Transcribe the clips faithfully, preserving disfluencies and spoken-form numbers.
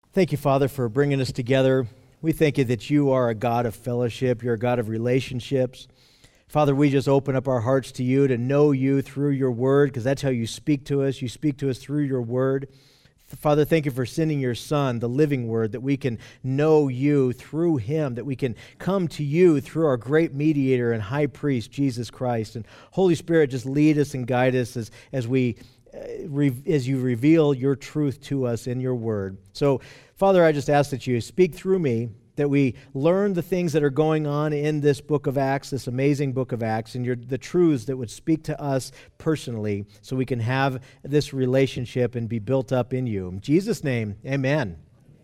Thank you, Father, for bringing us together. We thank you that you are a God of fellowship. You're a God of relationships. Father, we just open up our hearts to you, to know you through your word, because that's how you speak to us. You speak to us through your word. Father, thank you for sending your Son, the living word, that we can know you through him, that we can come to you through our great mediator and high priest, Jesus Christ. And Holy Spirit, just lead us and guide us as, as we as you reveal your truth to us in your word. So, Father, I just ask that you speak through me, that we learn the things that are going on in this book of Acts, this amazing book of Acts, and your, the truths that would speak to us personally so we can have this relationship and be built up in you. In Jesus' name, amen.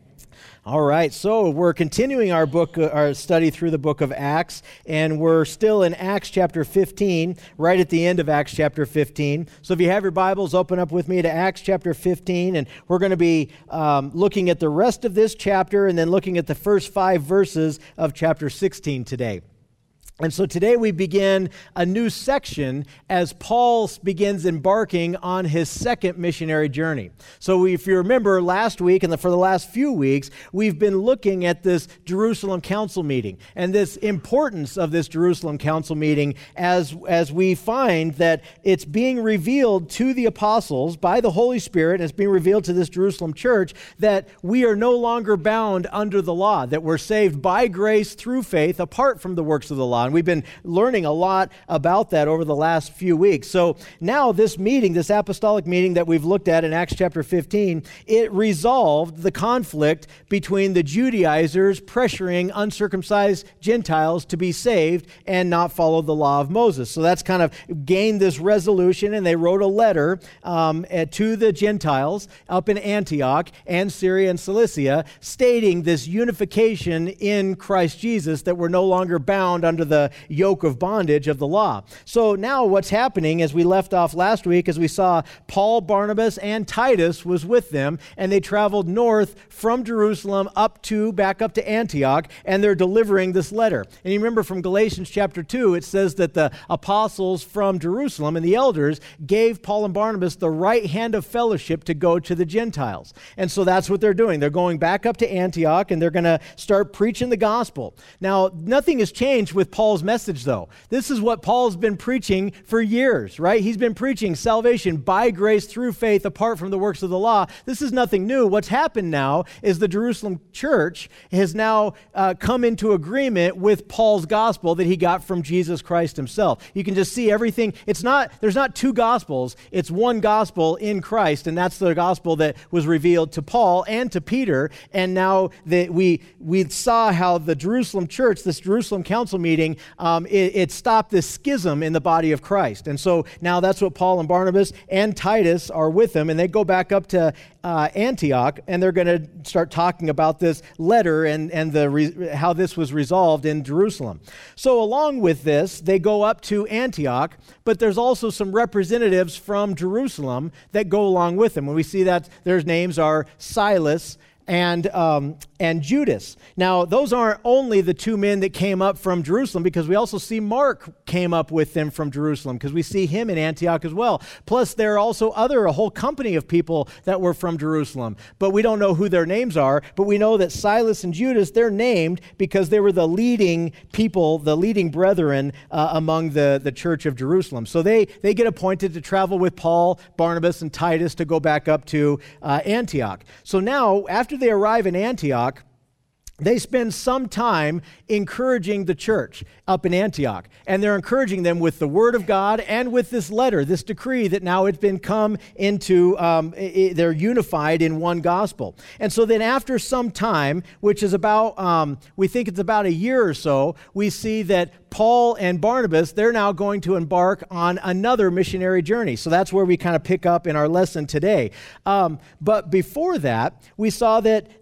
All right, so we're continuing our book, uh, our study through the book of Acts, and we're still in Acts chapter fifteen, right at the end of Acts chapter fifteen. So if you have your Bibles, open up with me to Acts chapter fifteen, and we're going to be um, looking at the rest of this chapter and then looking at the first five verses of chapter sixteen today. And so today we begin a new section as Paul begins embarking on his second missionary journey. So if you remember last week and the, for the last few weeks, we've been looking at this Jerusalem council meeting and this importance of this Jerusalem council meeting as, as we find that it's being revealed to the apostles by the Holy Spirit, and it's being revealed to this Jerusalem church that we are no longer bound under the law, that we're saved by grace through faith apart from the works of the law. And we've been learning a lot about that over the last few weeks. So now this meeting, this apostolic meeting that we've looked at in Acts chapter fifteen, it resolved the conflict between the Judaizers pressuring uncircumcised Gentiles to be saved and not follow the law of Moses. So that's kind of gained this resolution, and they wrote a letter um, to the Gentiles up in Antioch and Syria and Cilicia stating this unification in Christ Jesus, that we're no longer bound under the yoke of bondage of the law. So now what's happening, as we left off last week, as we saw Paul, Barnabas, and Titus was with them, and they traveled north from Jerusalem up to, back up to Antioch, and they're delivering this letter. And you remember from Galatians chapter two, it says that the apostles from Jerusalem and the elders gave Paul and Barnabas the right hand of fellowship to go to the Gentiles. And so that's what they're doing. They're going back up to Antioch, and they're going to start preaching the gospel. Now, nothing has changed with Paul's message, though. This is what Paul's been preaching for years, right? He's been preaching salvation by grace through faith apart from the works of the law. This is nothing new. What's happened now is the Jerusalem church has now uh, come into agreement with Paul's gospel that he got from Jesus Christ himself. You can just see everything. It's not, there's not two gospels. It's one gospel in Christ, and that's the gospel that was revealed to Paul and to Peter. And now that we, we saw how the Jerusalem church, this Jerusalem council meeting, Um, it, it stopped this schism in the body of Christ. And so now that's what Paul and Barnabas and Titus are with them, and they go back up to uh, Antioch, and they're going to start talking about this letter and, and the re- how this was resolved in Jerusalem. So along with this, they go up to Antioch, but there's also some representatives from Jerusalem that go along with them. When we see that, their names are Silas and um, and Judas. Now, those aren't only the two men that came up from Jerusalem, because we also see Mark came up with them from Jerusalem, because we see him in Antioch as well. Plus, there are also other, a whole company of people that were from Jerusalem, but we don't know who their names are, but we know that Silas and Judas, they're named because they were the leading people, the leading brethren uh, among the, the church of Jerusalem. So they, they get appointed to travel with Paul, Barnabas, and Titus to go back up to uh, Antioch. So now, after they arrive in Antioch, they spend some time encouraging the church up in Antioch. And they're encouraging them with the word of God and with this letter, this decree that now it's been come into, um, it, they're unified in one gospel. And so then after some time, which is about, um, we think it's about a year or so, we see that Paul and Barnabas, they're now going to embark on another missionary journey. So that's where we kind of pick up in our lesson today. Um, but before that, we saw that that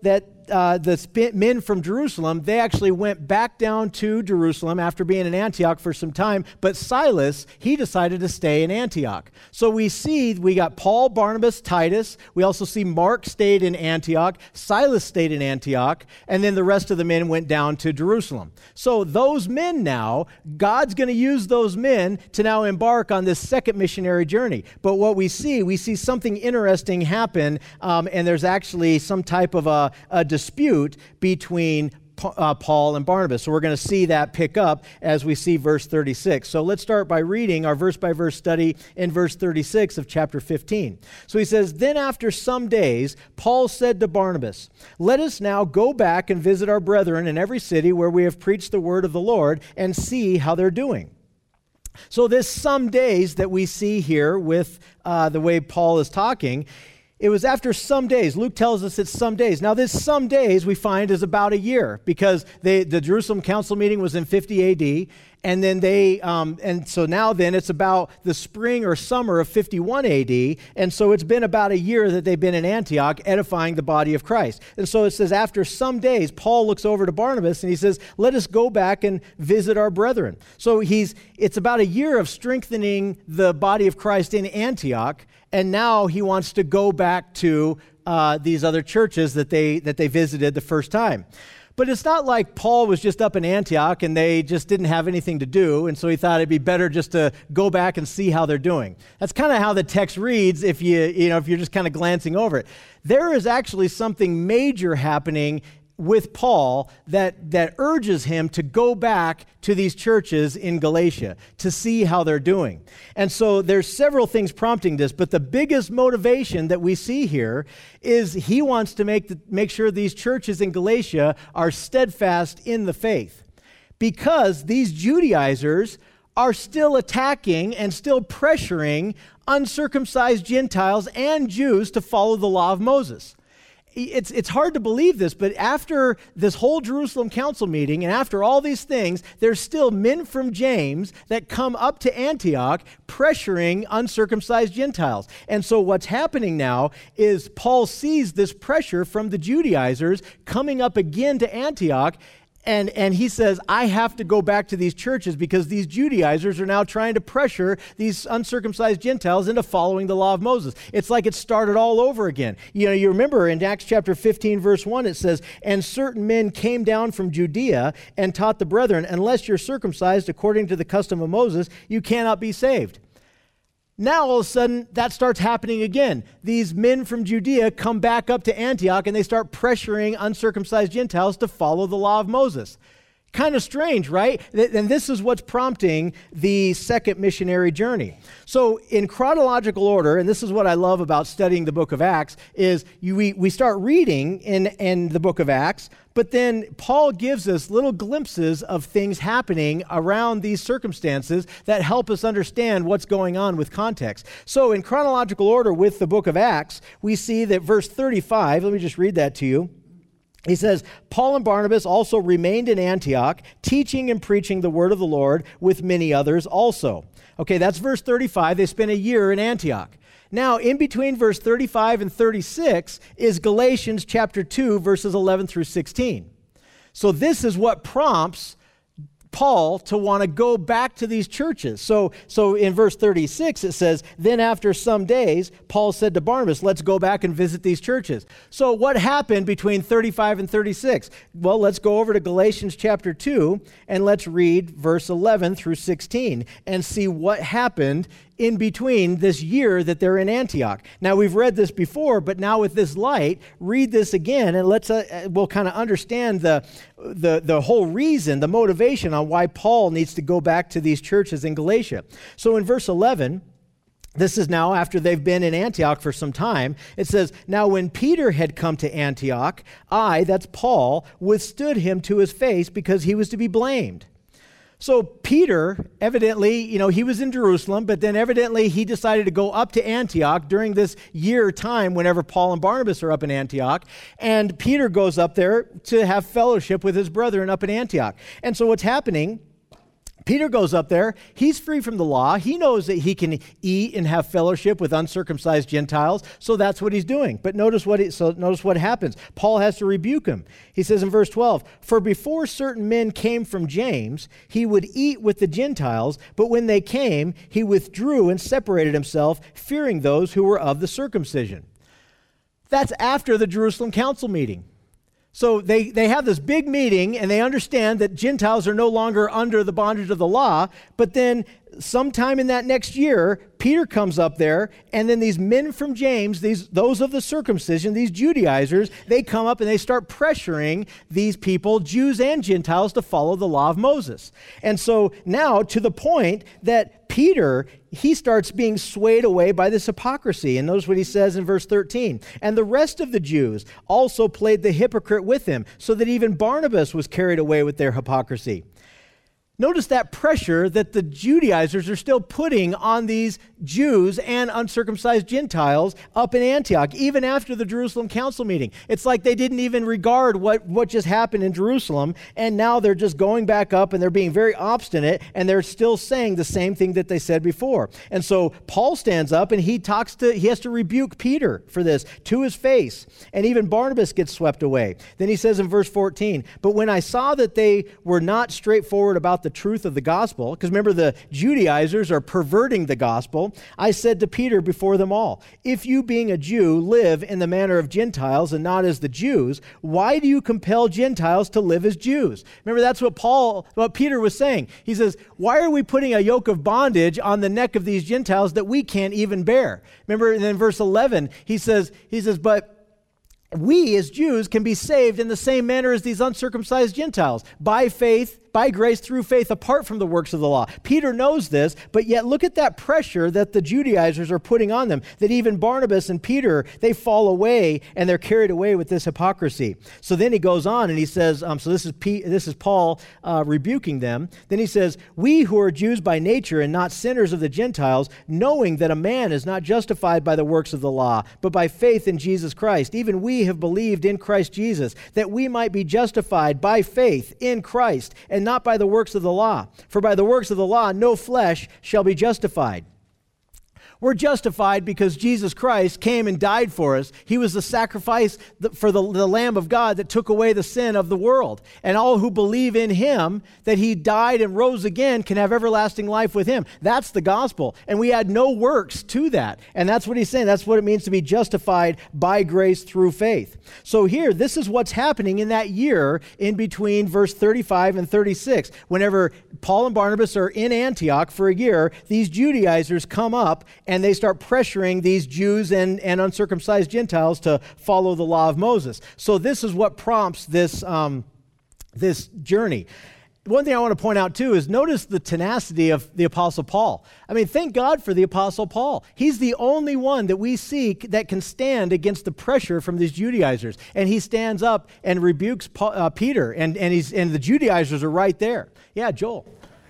uh, the sp- men from Jerusalem, they actually went back down to Jerusalem after being in Antioch for some time, but Silas, he decided to stay in Antioch. So we see we got Paul, Barnabas, Titus. We also see Mark stayed in Antioch, Silas stayed in Antioch, and then the rest of the men went down to Jerusalem. So those men now, God's going to use those men to now embark on this second missionary journey. But what we see, we see something interesting happen, um, and there's actually some type of a, a dispute between uh, Paul and Barnabas. So we're going to see that pick up as we see verse thirty-six. So let's start by reading our verse-by-verse study in verse thirty-six of chapter fifteen. So he says, "Then after some days, Paul said to Barnabas, 'Let us now go back and visit our brethren in every city where we have preached the word of the Lord and see how they're doing.'" So this some days that we see here with uh, the way Paul is talking, it was after some days. Luke tells us it's some days. Now this some days we find is about a year, because they, the Jerusalem council meeting was in fifty A D, and then they, um, and so now then it's about the spring or summer of fifty-one A D, and so it's been about a year that they've been in Antioch edifying the body of Christ. And so it says after some days, Paul looks over to Barnabas and he says, "Let us go back and visit our brethren." So he's, it's about a year of strengthening the body of Christ in Antioch, and now he wants to go back to uh, these other churches that they that they visited the first time. But it's not like Paul was just up in Antioch and they just didn't have anything to do, and so he thought it'd be better just to go back and see how they're doing. That's kind of how the text reads if you you know if you're just kind of glancing over it. There is actually something major happening with Paul that, that urges him to go back to these churches in Galatia to see how they're doing. And so there's several things prompting this, but the biggest motivation that we see here is he wants to make, the, make sure these churches in Galatia are steadfast in the faith, because these Judaizers are still attacking and still pressuring uncircumcised Gentiles and Jews to follow the law of Moses. It's it's hard to believe this, but after this whole Jerusalem council meeting and after all these things, there's still men from James that come up to Antioch pressuring uncircumcised Gentiles. And so what's happening now is Paul sees this pressure from the Judaizers coming up again to Antioch, And and he says, I have to go back to these churches because these Judaizers are now trying to pressure these uncircumcised Gentiles into following the law of Moses. It's like it started all over again. You know, you remember in Acts chapter fifteen, verse one, it says, "And certain men came down from Judea and taught the brethren, unless you're circumcised according to the custom of Moses, you cannot be saved." Now, all of a sudden, that starts happening again. These men from Judea come back up to Antioch and they start pressuring uncircumcised Gentiles to follow the law of Moses. Kind of strange, right? And this is what's prompting the second missionary journey. So in chronological order, and this is what I love about studying the book of Acts, is you, we, we start reading in, in the book of Acts, but then Paul gives us little glimpses of things happening around these circumstances that help us understand what's going on with context. So in chronological order with the book of Acts, we see that verse thirty-five, let me just read that to you. He says, "Paul and Barnabas also remained in Antioch, teaching and preaching the word of the Lord with many others also." Okay, that's verse thirty-five. They spent a year in Antioch. Now, in between verse thirty-five and thirty-six is Galatians chapter two, verses eleven through sixteen. So this is what prompts Paul to want to go back to these churches. So, so in verse thirty-six, it says, "Then after some days, Paul said to Barnabas, 'Let's go back and visit these churches.'" So what happened between thirty-five and thirty-six? Well, let's go over to Galatians chapter two, and let's read verse eleven through sixteen and see what happened in between this year that they're in Antioch. Now, we've read this before, but now with this light, read this again, and let's uh, we'll kind of understand the, the, the whole reason, the motivation on why Paul needs to go back to these churches in Galatia. So in verse eleven, this is now after they've been in Antioch for some time. It says, "Now when Peter had come to Antioch, I," that's Paul, "withstood him to his face because he was to be blamed." So Peter, evidently, you know, he was in Jerusalem, but then evidently he decided to go up to Antioch during this year time whenever Paul and Barnabas are up in Antioch. And Peter goes up there to have fellowship with his brethren up in Antioch. And so what's happening, Peter goes up there. He's free from the law. He knows that he can eat and have fellowship with uncircumcised Gentiles, so that's what he's doing. But notice what he, so notice what happens. Paul has to rebuke him. He says in verse twelve, "For before certain men came from James, he would eat with the Gentiles, but when they came, he withdrew and separated himself, fearing those who were of the circumcision." That's after the Jerusalem council meeting. So they, they have this big meeting, and they understand that Gentiles are no longer under the bondage of the law, but then sometime in that next year, Peter comes up there, and then these men from James, these those of the circumcision, these Judaizers, they come up and they start pressuring these people, Jews and Gentiles, to follow the law of Moses. And so now to the point that Peter, he starts being swayed away by this hypocrisy. And notice what he says in verse thirteen. "And the rest of the Jews also played the hypocrite with him, so that even Barnabas was carried away with their hypocrisy." Notice that pressure that the Judaizers are still putting on these Jews and uncircumcised Gentiles up in Antioch, even after the Jerusalem council meeting. It's like they didn't even regard what, what just happened in Jerusalem, and now they're just going back up and they're being very obstinate, and they're still saying the same thing that they said before. And so Paul stands up and he talks to, he has to rebuke Peter for this to his face, and even Barnabas gets swept away. Then he says in verse fourteen, "But when I saw that they were not straightforward about the truth of the gospel," because remember the Judaizers are perverting the gospel, "I said to Peter before them all, if you being a Jew live in the manner of Gentiles and not as the Jews, why do you compel Gentiles to live as Jews?" Remember, that's what Paul, what Peter was saying. He says, why are we putting a yoke of bondage on the neck of these Gentiles that we can't even bear? Remember in verse eleven, he says, he says, "But we as Jews can be saved in the same manner as these uncircumcised Gentiles, by faith, by grace through faith, apart from the works of the law." Peter knows this, but yet look at that pressure that the Judaizers are putting on them, that even Barnabas and Peter, they fall away and they're carried away with this hypocrisy. So then he goes on and he says, um, so this is P, this is Paul uh, rebuking them. Then he says, "We who are Jews by nature and not sinners of the Gentiles, knowing that a man is not justified by the works of the law, but by faith in Jesus Christ. Even we have believed in Christ Jesus, that we might be justified by faith in Christ, and not by the works of the law. For by the works of the law, no flesh shall be justified." We're justified because Jesus Christ came and died for us. He was the sacrifice for the, the Lamb of God that took away the sin of the world. And all who believe in him, that he died and rose again, can have everlasting life with him. That's the gospel. And we add no works to that. And that's what he's saying. That's what it means to be justified by grace through faith. So here, this is what's happening in that year in between verse thirty-five and thirty-six. Whenever Paul and Barnabas are in Antioch for a year, these Judaizers come up and they start pressuring these Jews and, and uncircumcised Gentiles to follow the law of Moses. So this is what prompts this, um, this journey. One thing I want to point out too is notice the tenacity of the Apostle Paul. I mean, thank God for the Apostle Paul. He's the only one that we see that can stand against the pressure from these Judaizers. And he stands up and rebukes Paul, uh, Peter, and, and, he's, and the Judaizers are right there. Yeah, Joel.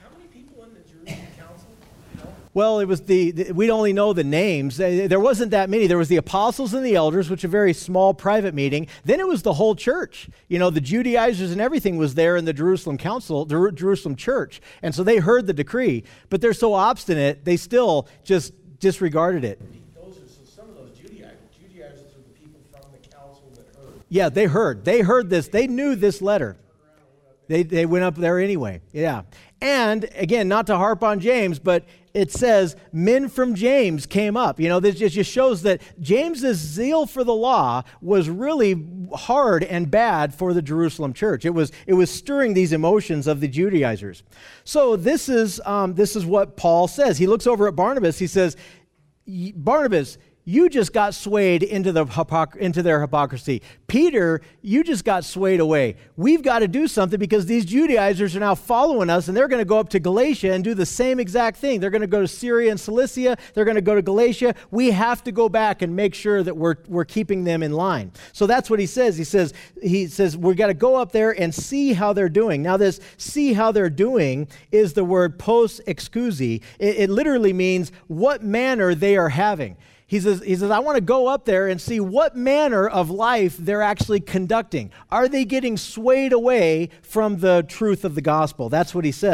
Well, it was the, the, we only know the names. There wasn't that many. There was the apostles and the elders, which is a very small private meeting. Then it was the whole church. You know, the Judaizers and everything was there in the Jerusalem council, the Jerusalem church. And so they heard the decree, but they're so obstinate, they still just disregarded it. Those are, so some of those Judaizers, Judaizers are the people from the council that heard. Yeah, they heard. They heard this. They knew this letter. They, they went up there anyway. Yeah. And again, not to harp on James, but it says men from James came up. You know, this just, just shows that James's zeal for the law was really hard and bad for the Jerusalem church. It was it was stirring these emotions of the Judaizers. So this is um, this is what Paul says. He looks over at Barnabas. He says, "Barnabas, you just got swayed into the hypocr- into their hypocrisy. Peter, you just got swayed away. We've got to do something because these Judaizers are now following us, and they're going to go up to Galatia and do the same exact thing. They're going to go to Syria and Cilicia. They're going to go to Galatia. We have to go back and make sure that we're we're keeping them in line." So that's what he says. He says he says we've got to go up there and see how they're doing. Now, this "see how they're doing" is the word post excusi. It, it literally means what manner they are having. He says, he says, I want to go up there and see what manner of life they're actually conducting. Are they getting swayed away from the truth of the gospel? That's what he says.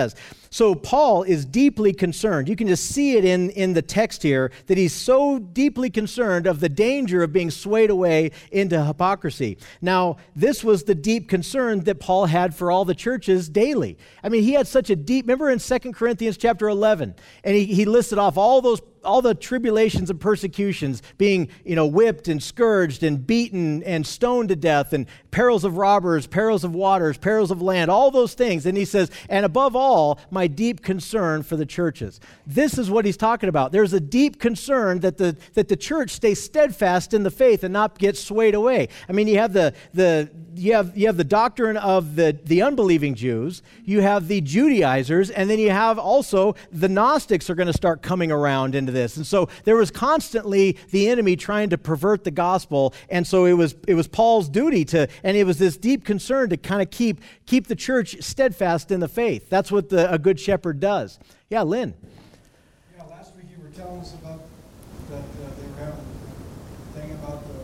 So Paul is deeply concerned. You can just see it in, in the text here, that he's so deeply concerned of the danger of being swayed away into hypocrisy. Now, this was the deep concern that Paul had for all the churches daily. I mean, he had such a deep, remember in Second Corinthians chapter eleven, and he, he listed off all those all the tribulations and persecutions, being, you know, whipped and scourged and beaten and stoned to death, and perils of robbers, perils of waters, perils of land, all those things. And he says, and above all, my deep concern for the churches. This is what he's talking about. There's a deep concern that the that the church stay steadfast in the faith and not get swayed away. I mean, you have the the you have you have the doctrine of the the unbelieving Jews, you have the Judaizers, and then you have also the Gnostics are going to start coming around into this. And so there was constantly the enemy trying to pervert the gospel, and so it was it was Paul's duty to, and it was this deep concern to kind of keep keep the church steadfast in the faith. That's what the, a good shepherd does. Yeah, Lynn. Yeah, last week you were telling us about that uh, they were having a thing about the,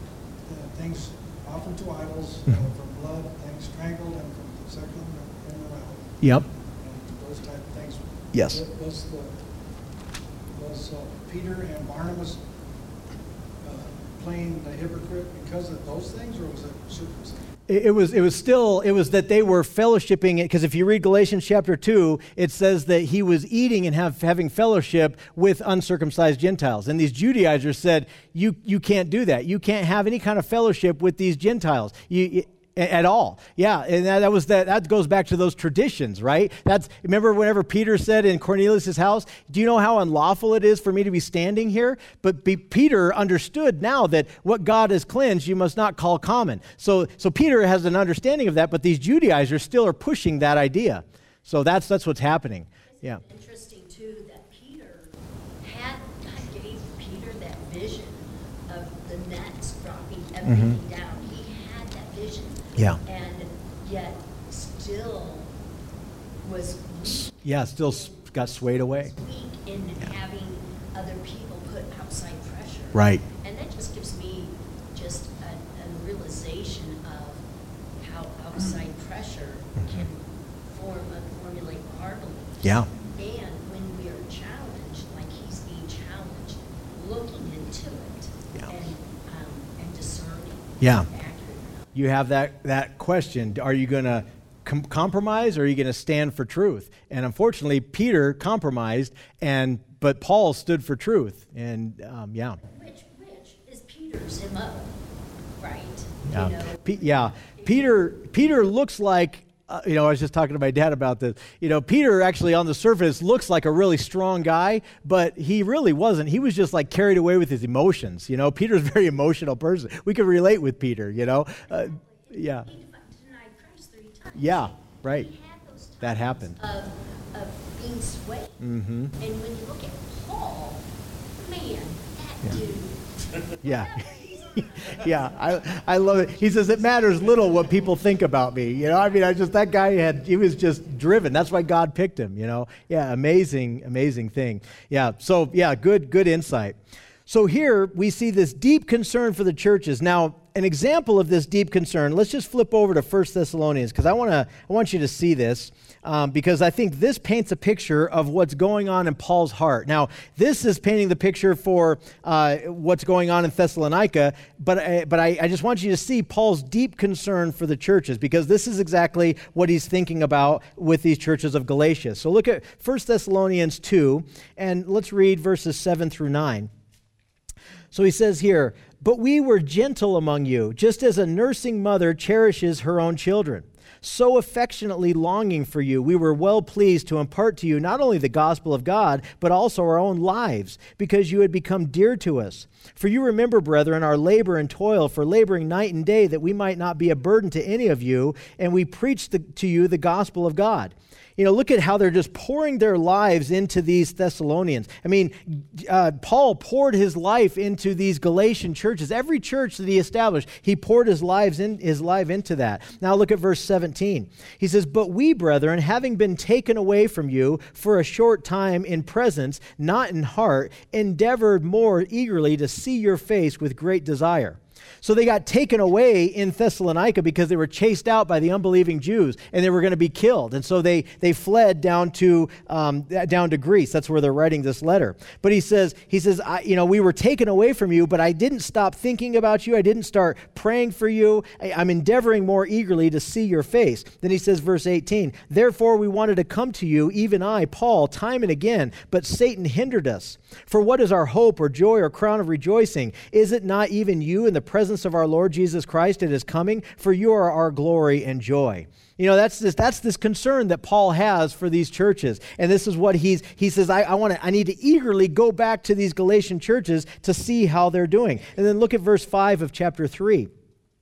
the things offered to idols uh, from blood, things strangled, and from sexual immorality. Yep. And those type of things. Yes. Was the was uh, Peter and Barnabas uh, playing the hypocrite because of those things, or was it circumcision? It, it was. It was still. It was that they were fellowshipping it, because if you read Galatians chapter two, it says that he was eating and have, having fellowship with uncircumcised Gentiles, and these Judaizers said, "You you can't do that. You can't have any kind of fellowship with these Gentiles." You. At all. Yeah, and that, that was that that goes back to those traditions, right? That's remember whenever Peter said in Cornelius' house, do you know how unlawful it is for me to be standing here? But be, Peter understood now that what God has cleansed, you must not call common. So so Peter has an understanding of that, but these Judaizers still are pushing that idea. So that's that's what's happening. Yeah. Interesting too that Peter had God gave Peter that vision of the nets dropping everything mm-hmm. down. Yeah. And yet still was weak. Yeah, still got swayed away. Weak in yeah. having other people put outside pressure. Right. And that just gives me just a, a realization of how outside pressure mm-hmm. can form and formulate our beliefs. Yeah. And when we are challenged, like he's being challenged, looking into it yeah. and um, and discerning. Yeah. You have that, that question, are you going to com- compromise or are you going to stand for truth? And unfortunately, Peter compromised, and but Paul stood for truth. And um, yeah. Which, which is Peter's M O, right? Yeah, you know, P- yeah. Peter, Peter looks like, uh, you know, I was just talking to my dad about this. You know, Peter actually on the surface looks like a really strong guy, but he really wasn't. He was just like carried away with his emotions. You know, Peter's a very emotional person. We could relate with Peter, you know. Uh, yeah. He denied Christ three times. Yeah, right. He had those times that happened. Of, of being swayed. Mm-hmm. And when you look at Paul, man, that yeah. dude. Yeah. Yeah, I I love it. He says it matters little what people think about me. You know, I mean, I just that guy had he was just driven. That's why God picked him. You know, yeah, amazing, amazing thing. Yeah, so yeah, good, good insight. So here we see this deep concern for the churches. Now, an example of this deep concern. Let's just flip over to First Thessalonians because I want to I want you to see this. Um, because I think this paints a picture of what's going on in Paul's heart. Now, this is painting the picture for uh, what's going on in Thessalonica, but, I, but I, I just want you to see Paul's deep concern for the churches, because this is exactly what he's thinking about with these churches of Galatia. So look at First Thessalonians two, and let's read verses seven through nine. So he says here, "But we were gentle among you, just as a nursing mother cherishes her own children. So affectionately longing for you, we were well pleased to impart to you not only the gospel of God, but also our own lives, because you had become dear to us. For you remember, brethren, our labor and toil for laboring night and day, that we might not be a burden to any of you, and we preached the, to you the gospel of God." You know, look at how they're just pouring their lives into these Thessalonians. I mean, uh, Paul poured his life into these Galatian churches. Every church that he established, he poured his lives in his life into that. Now look at verse seventeen. He says, "But we, brethren, having been taken away from you for a short time in presence, not in heart, endeavored more eagerly to see your face with great desire. So they got taken away in Thessalonica because they were chased out by the unbelieving Jews, and they were going to be killed. And so they they fled down to um, down to Greece. That's where they're writing this letter. But he says, he says, I, you know, we were taken away from you, but I didn't stop thinking about you. I didn't start praying for you. I, I'm endeavoring more eagerly to see your face. Then he says, verse eighteen, therefore we wanted to come to you, even I, Paul, time and again, but Satan hindered us. For what is our hope or joy or crown of rejoicing? Is it not even you in the presence of our Lord Jesus Christ at his coming? For you are our glory and joy. You know, that's this that's this concern that Paul has for these churches. And this is what he's he says, I, I want to I need to eagerly go back to these Galatian churches to see how they're doing. And then look at verse five of chapter three.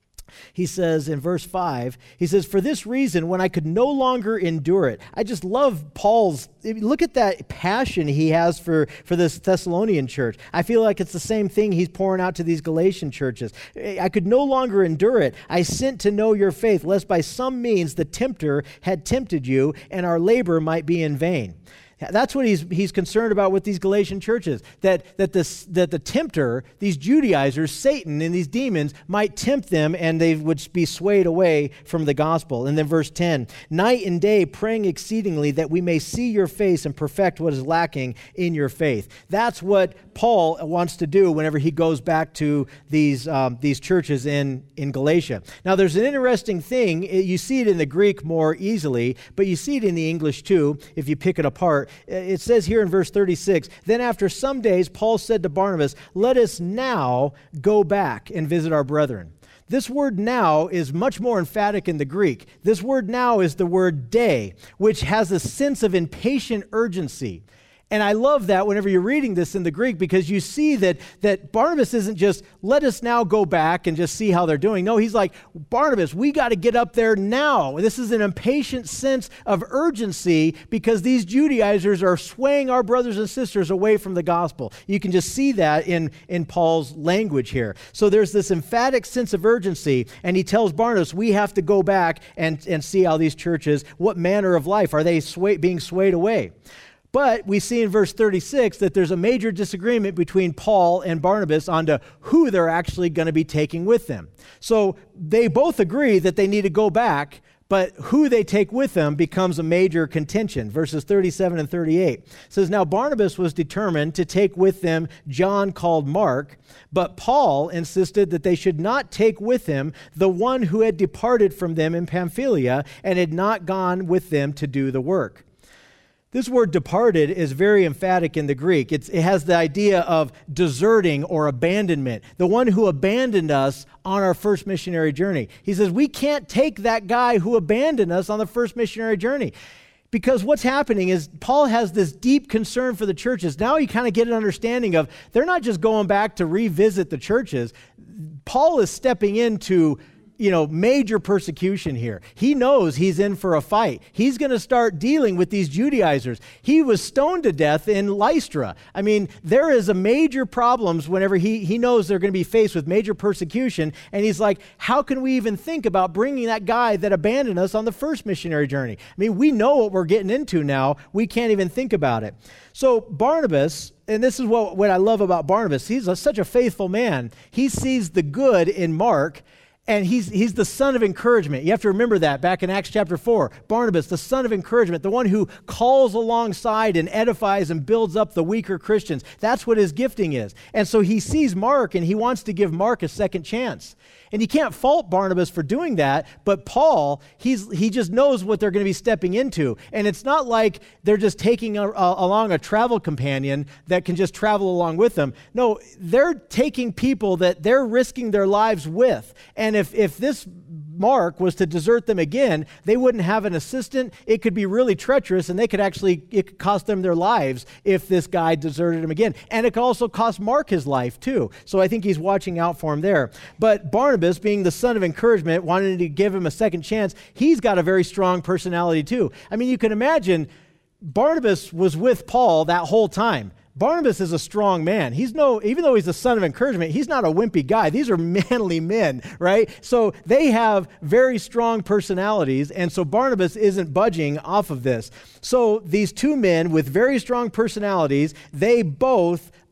He says in verse five, he says, for this reason, when I could no longer endure it. I just love Paul's, look at that passion he has for, for this Thessalonian church. I feel like it's the same thing he's pouring out to these Galatian churches. I could no longer endure it. I sent to know your faith, lest by some means the tempter had tempted you, and our labor might be in vain. That's what he's he's concerned about with these Galatian churches, that that this that the tempter, these Judaizers, Satan and these demons might tempt them and they would be swayed away from the gospel. And then verse ten, night and day praying exceedingly that we may see your face and perfect what is lacking in your faith. That's what Paul wants to do whenever he goes back to these um, these churches in, in Galatia. Now there's an interesting thing, you see it in the Greek more easily, but you see it in the English too if you pick it apart. It says here in verse thirty-six, then after some days, Paul said to Barnabas, let us now go back and visit our brethren. This word now is much more emphatic in the Greek. This word now is the word day, which has a sense of impatient urgency. And I love that whenever you're reading this in the Greek, because you see that, that Barnabas isn't just, let us now go back and just see how they're doing. No, he's like, Barnabas, we got to get up there now. This is an impatient sense of urgency because these Judaizers are swaying our brothers and sisters away from the gospel. You can just see that in, in Paul's language here. So there's this emphatic sense of urgency, and he tells Barnabas, we have to go back and, and see how these churches, what manner of life are they sway, being swayed away. But we see in verse thirty-six that there's a major disagreement between Paul and Barnabas on to who they're actually going to be taking with them. So they both agree that they need to go back, but who they take with them becomes a major contention. Verses thirty-seven and thirty-eight. It says, now Barnabas was determined to take with them John called Mark, but Paul insisted that they should not take with him the one who had departed from them in Pamphylia and had not gone with them to do the work. This word departed is very emphatic in the Greek. It's, it has the idea of deserting or abandonment. The one who abandoned us on our first missionary journey. He says, we can't take that guy who abandoned us on the first missionary journey. Because what's happening is Paul has this deep concern for the churches. Now you kind of get an understanding of they're not just going back to revisit the churches. Paul is stepping into you know, major persecution here. He knows he's in for a fight. He's going to start dealing with these Judaizers. He was stoned to death in Lystra. I mean, there is a major problems whenever he, he knows they're going to be faced with major persecution. And he's like, how can we even think about bringing that guy that abandoned us on the first missionary journey? I mean, we know what we're getting into now. We can't even think about it. So Barnabas, and this is what, what I love about Barnabas, he's a, such a faithful man. He sees the good in Mark. And he's he's the son of encouragement. You have to remember that back in Acts chapter four. Barnabas, the son of encouragement, the one who calls alongside and edifies and builds up the weaker Christians. That's what his gifting is. And so he sees Mark and he wants to give Mark a second chance. And you can't fault Barnabas for doing that, but Paul, he's he just knows what they're going to be stepping into. And it's not like they're just taking a, a, along a travel companion that can just travel along with them. No, they're taking people that they're risking their lives with. And if, if this Mark was to desert them again, they wouldn't have an assistant. It could be really treacherous, and they could actually, it could cost them their lives if this guy deserted him again. And it could also cost Mark his life too. So I think he's watching out for him there. But Barnabas, being the son of encouragement, wanting to give him a second chance, he's got a very strong personality too. I mean, you can imagine Barnabas was with Paul that whole time. Barnabas is a strong man. He's no, even though he's the son of encouragement, he's not a wimpy guy. These are manly men, right? So they have very strong personalities, and so Barnabas isn't budging off of this. So these two men with very strong personalities, they both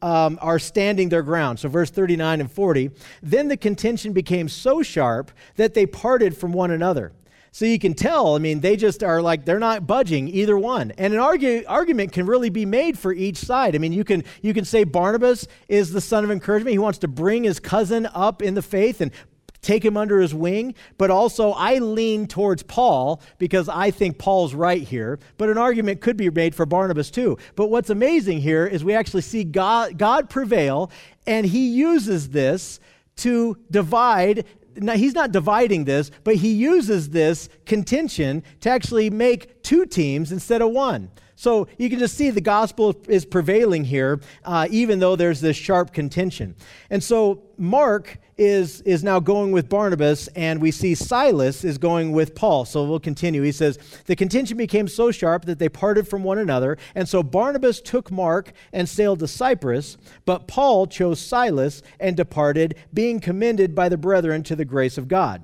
um, are standing their ground. So verse thirty-nine and forty, then the contention became so sharp that they parted from one another. So you can tell, I mean, they just are like, they're not budging, either one. And an argue, argument can really be made for each side. I mean, you can you can say Barnabas is the son of encouragement. He wants to bring his cousin up in the faith and take him under his wing. But also, I lean towards Paul because I think Paul's right here. But an argument could be made for Barnabas too. But what's amazing here is we actually see God, God prevail, and he uses this to divide. Now, he's not dividing this, but he uses this contention to actually make two teams instead of one. So you can just see the gospel is prevailing here, uh, even though there's this sharp contention. And so Mark is, is now going with Barnabas, and we see Silas is going with Paul. So we'll continue. He says, the contention became so sharp that they parted from one another. And so Barnabas took Mark and sailed to Cyprus, but Paul chose Silas and departed, being commended by the brethren to the grace of God.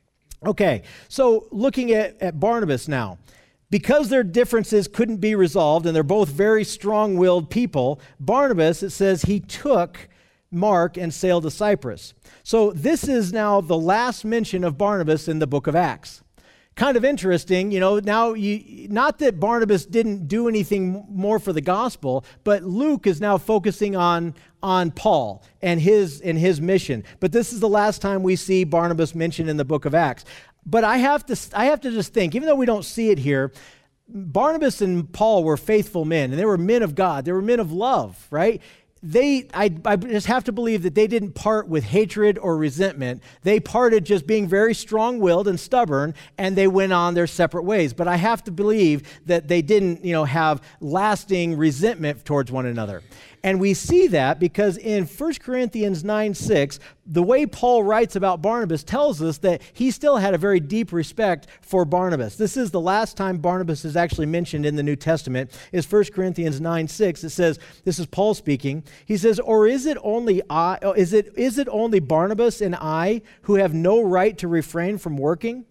Okay, so looking at, at Barnabas now. Because their differences couldn't be resolved, and they're both very strong-willed people, Barnabas, it says, he took Mark and sailed to Cyprus. So this is now the last mention of Barnabas in the book of Acts. Kind of interesting, you know, now, you, not that Barnabas didn't do anything more for the gospel, but Luke is now focusing on, on Paul and his, and his mission. But this is the last time we see Barnabas mentioned in the book of Acts. But I have to I have to just think, even though we don't see it here, Barnabas and Paul were faithful men, and they were men of God. They were men of love, right? They, I, I just have to believe that they didn't part with hatred or resentment. They parted just being very strong-willed and stubborn, and they went on their separate ways. But I have to believe that they didn't, you know, have lasting resentment towards one another. And we see that because in First Corinthians nine six, the way Paul writes about Barnabas tells us that he still had a very deep respect for Barnabas. This is the last time Barnabas is actually mentioned in the New Testament, is First Corinthians nine six. It says, this is Paul speaking. He says, or is it only I, is it, is it only Barnabas and I who have no right to refrain from working?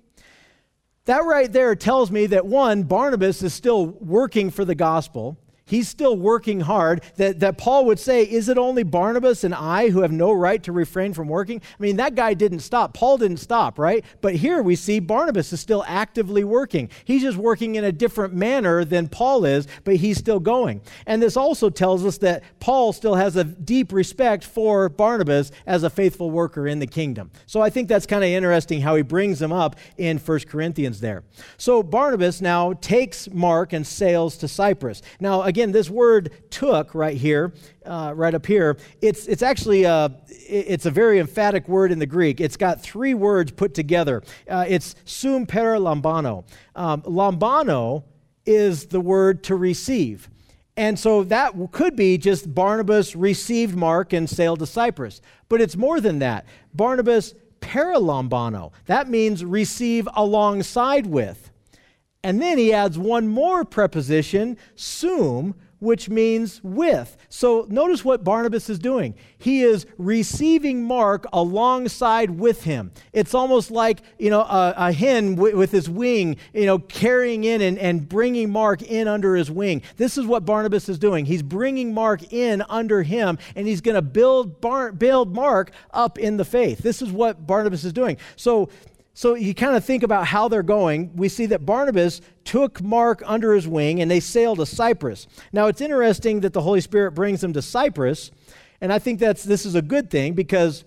That right there tells me that, one, Barnabas is still working for the gospel. He's still working hard, that, that Paul would say, is it only Barnabas and I who have no right to refrain from working? I mean, that guy didn't stop. Paul didn't stop, right? But here we see Barnabas is still actively working. He's just working in a different manner than Paul is, but he's still going. And this also tells us that Paul still has a deep respect for Barnabas as a faithful worker in the kingdom. So I think that's kind of interesting how he brings him up in First Corinthians there. So Barnabas now takes Mark and sails to Cyprus. Now, again, Again, this word took right here, uh, right up here, it's it's actually a, it's a very emphatic word in the Greek. It's got three words put together. Uh, it's sum per lambano. Um, lambano is the word to receive. And so that could be just Barnabas received Mark and sailed to Cyprus. But it's more than that. Barnabas paralambano. That means receive alongside with. And then he adds one more preposition, sum, which means with. So notice what Barnabas is doing. He is receiving Mark alongside with him. It's almost like, you know, a, a hen w- with his wing, you know, carrying in and, and bringing Mark in under his wing. This is what Barnabas is doing. He's bringing Mark in under him, and he's going to build Bar- build Mark up in the faith. This is what Barnabas is doing. So So you kind of think about how they're going. We see that Barnabas took Mark under his wing, and they sailed to Cyprus. Now, it's interesting that the Holy Spirit brings them to Cyprus, and I think that's this is a good thing because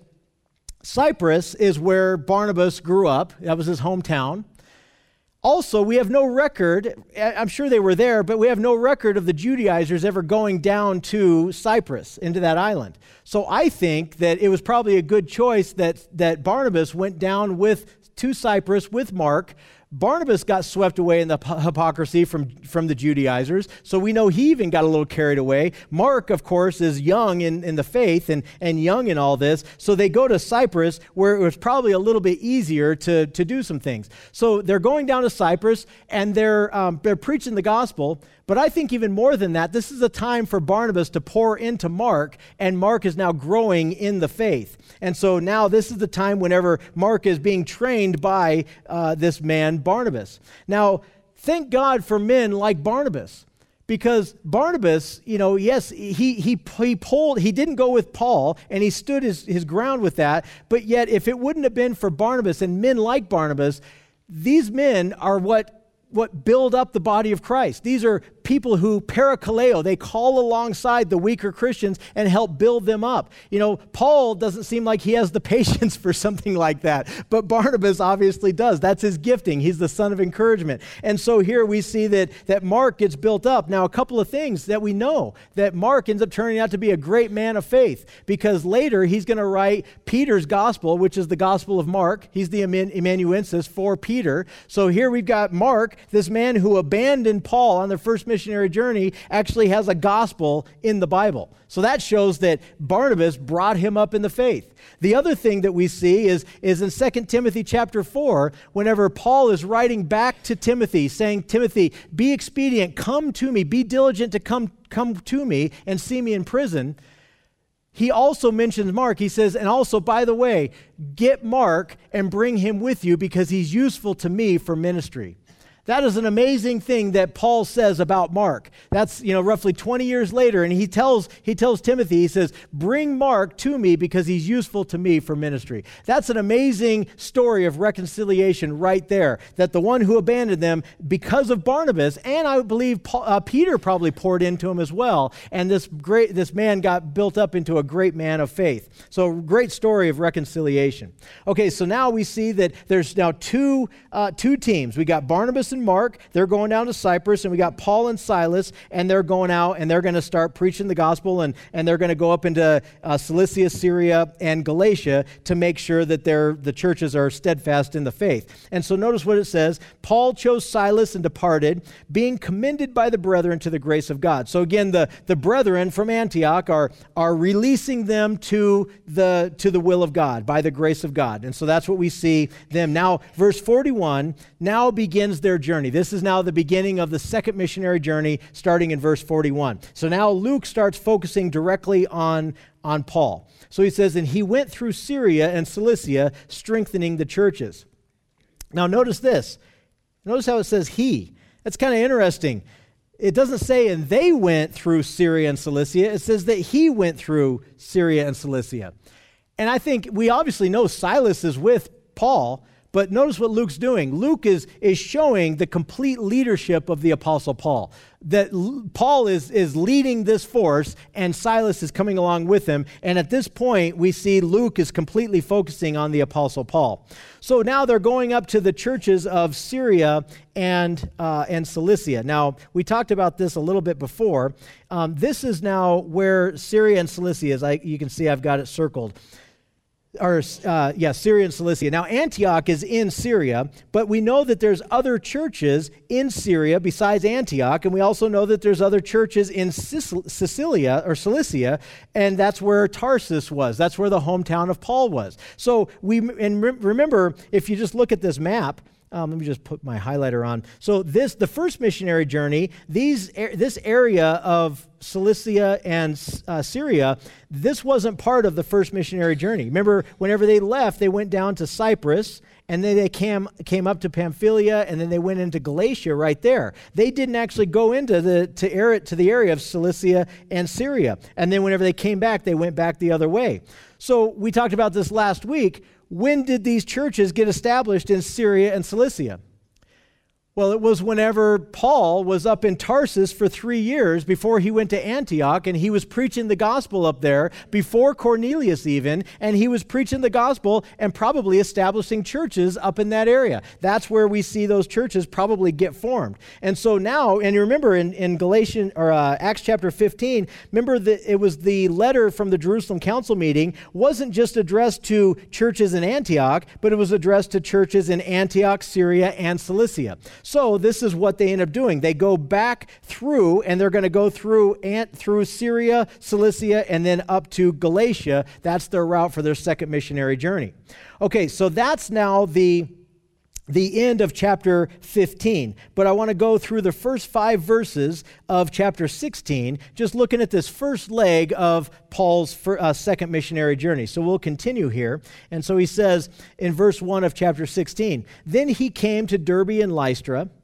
Cyprus is where Barnabas grew up. That was his hometown. Also, we have no record, I'm sure they were there, but we have no record of the Judaizers ever going down to Cyprus, into that island. So I think that it was probably a good choice that, that Barnabas went down with to Cyprus with Mark. Barnabas got swept away in the hypocrisy from, from the Judaizers, so we know he even got a little carried away. Mark, of course, is young in, in the faith and, and young in all this, so they go to Cyprus where it was probably a little bit easier to, to do some things. So they're going down to Cyprus, and they're, um, they're preaching the gospel, but I think even more than that, this is a time for Barnabas to pour into Mark, and Mark is now growing in the faith. And so now this is the time whenever Mark is being trained by uh, this man, Barnabas. Now, thank God for men like Barnabas, Because Barnabas, you know, yes, he he he pulled, he didn't go with Paul, and he stood his, his ground with that, but yet if it wouldn't have been for Barnabas and men like Barnabas, these men are what what build up the body of Christ. These are people who parakaleo, they call alongside the weaker Christians and help build them up. You know, Paul doesn't seem like he has the patience for something like that, but Barnabas obviously does. That's his gifting. He's the son of encouragement. And so here we see that, that Mark gets built up. Now, a couple of things that we know, that Mark ends up turning out to be a great man of faith, because later he's going to write Peter's gospel, which is the gospel of Mark. He's the amanuensis for Peter. So here we've got Mark, this man who abandoned Paul on their first missionary journey, actually has a gospel in the Bible. So that shows that Barnabas brought him up in the faith. The other thing that we see is, is in Second Timothy chapter four, whenever Paul is writing back to Timothy, saying, Timothy, be expedient, come to me, be diligent to come, come to me and see me in prison. He also mentions Mark. He says, and also, by the way, get Mark and bring him with you because he's useful to me for ministry. That is an amazing thing that Paul says about Mark. That's, you know, roughly twenty years later, and he tells he tells Timothy, he says, bring Mark to me because he's useful to me for ministry. That's an amazing story of reconciliation right there, that the one who abandoned them because of Barnabas, and I believe Paul, uh, Peter probably poured into him as well, and this great this man got built up into a great man of faith. So great story of reconciliation. Okay, so now we see that there's now two uh, two teams. We got Barnabas and Mark, they're going down to Cyprus, and we got Paul and Silas, and they're going out and they're going to start preaching the gospel, and, and they're going to go up into uh, Cilicia, Syria, and Galatia to make sure that they're, the churches are steadfast in the faith. And so notice what it says, Paul chose Silas and departed, being commended by the brethren to the grace of God. So again, the, the brethren from Antioch are, are releasing them to the, to the will of God, by the grace of God. And so that's what we see them. Now, verse forty-one, now begins their journey. This is now the beginning of the second missionary journey, starting in verse forty-one. So now Luke starts focusing directly on, on Paul. So he says, and he went through Syria and Cilicia, strengthening the churches. Now notice this. Notice how it says he. That's kind of interesting. It doesn't say, and they went through Syria and Cilicia. It says that he went through Syria and Cilicia. And I think we obviously know Silas is with Paul, but notice what Luke's doing. Luke is, is showing the complete leadership of the Apostle Paul. That L- Paul is, is leading this force, and Silas is coming along with him. And at this point, we see Luke is completely focusing on the Apostle Paul. So now they're going up to the churches of Syria and uh, and Cilicia. Now, we talked about this a little bit before. Um, this is now where Syria and Cilicia is. I, you can see I've got it circled. Or, uh, yeah, Syria and Cilicia. Now, Antioch is in Syria, but we know that there's other churches in Syria besides Antioch, and we also know that there's other churches in Sicil- Sicilia, or Cilicia, and that's where Tarsus was. That's where the hometown of Paul was. So, we and re- remember, if you just look at this map, Um, let me just put my highlighter on. So this, the first missionary journey, these this area of Cilicia and uh, Syria, this wasn't part of the first missionary journey. Remember, whenever they left, they went down to Cyprus, and then they came came up to Pamphylia, and then they went into Galatia right there. They didn't actually go into the to, area, to the area of Cilicia and Syria. And then whenever they came back, they went back the other way. So we talked about this last week. When did these churches get established in Syria and Cilicia? Well, it was whenever Paul was up in Tarsus for three years before he went to Antioch, and he was preaching the gospel up there before Cornelius even, and he was preaching the gospel and probably establishing churches up in that area. That's where we see those churches probably get formed. And so now, and you remember in, in Galatians, or uh, Acts chapter fifteen, remember that it was the letter from the Jerusalem Council meeting, wasn't just addressed to churches in Antioch, but it was addressed to churches in Antioch, Syria, and Cilicia. So this is what they end up doing. They go back through, and they're going to go through Ant, through Syria, Cilicia, and then up to Galatia. That's their route for their second missionary journey. Okay, so that's now the, the end of chapter fifteen. But I want to go through the first five verses of chapter sixteen, just looking at this first leg of Paul's for, uh, second missionary journey. So we'll continue here. And so he says in verse one of chapter sixteen, then he came to Derbe and Lystra,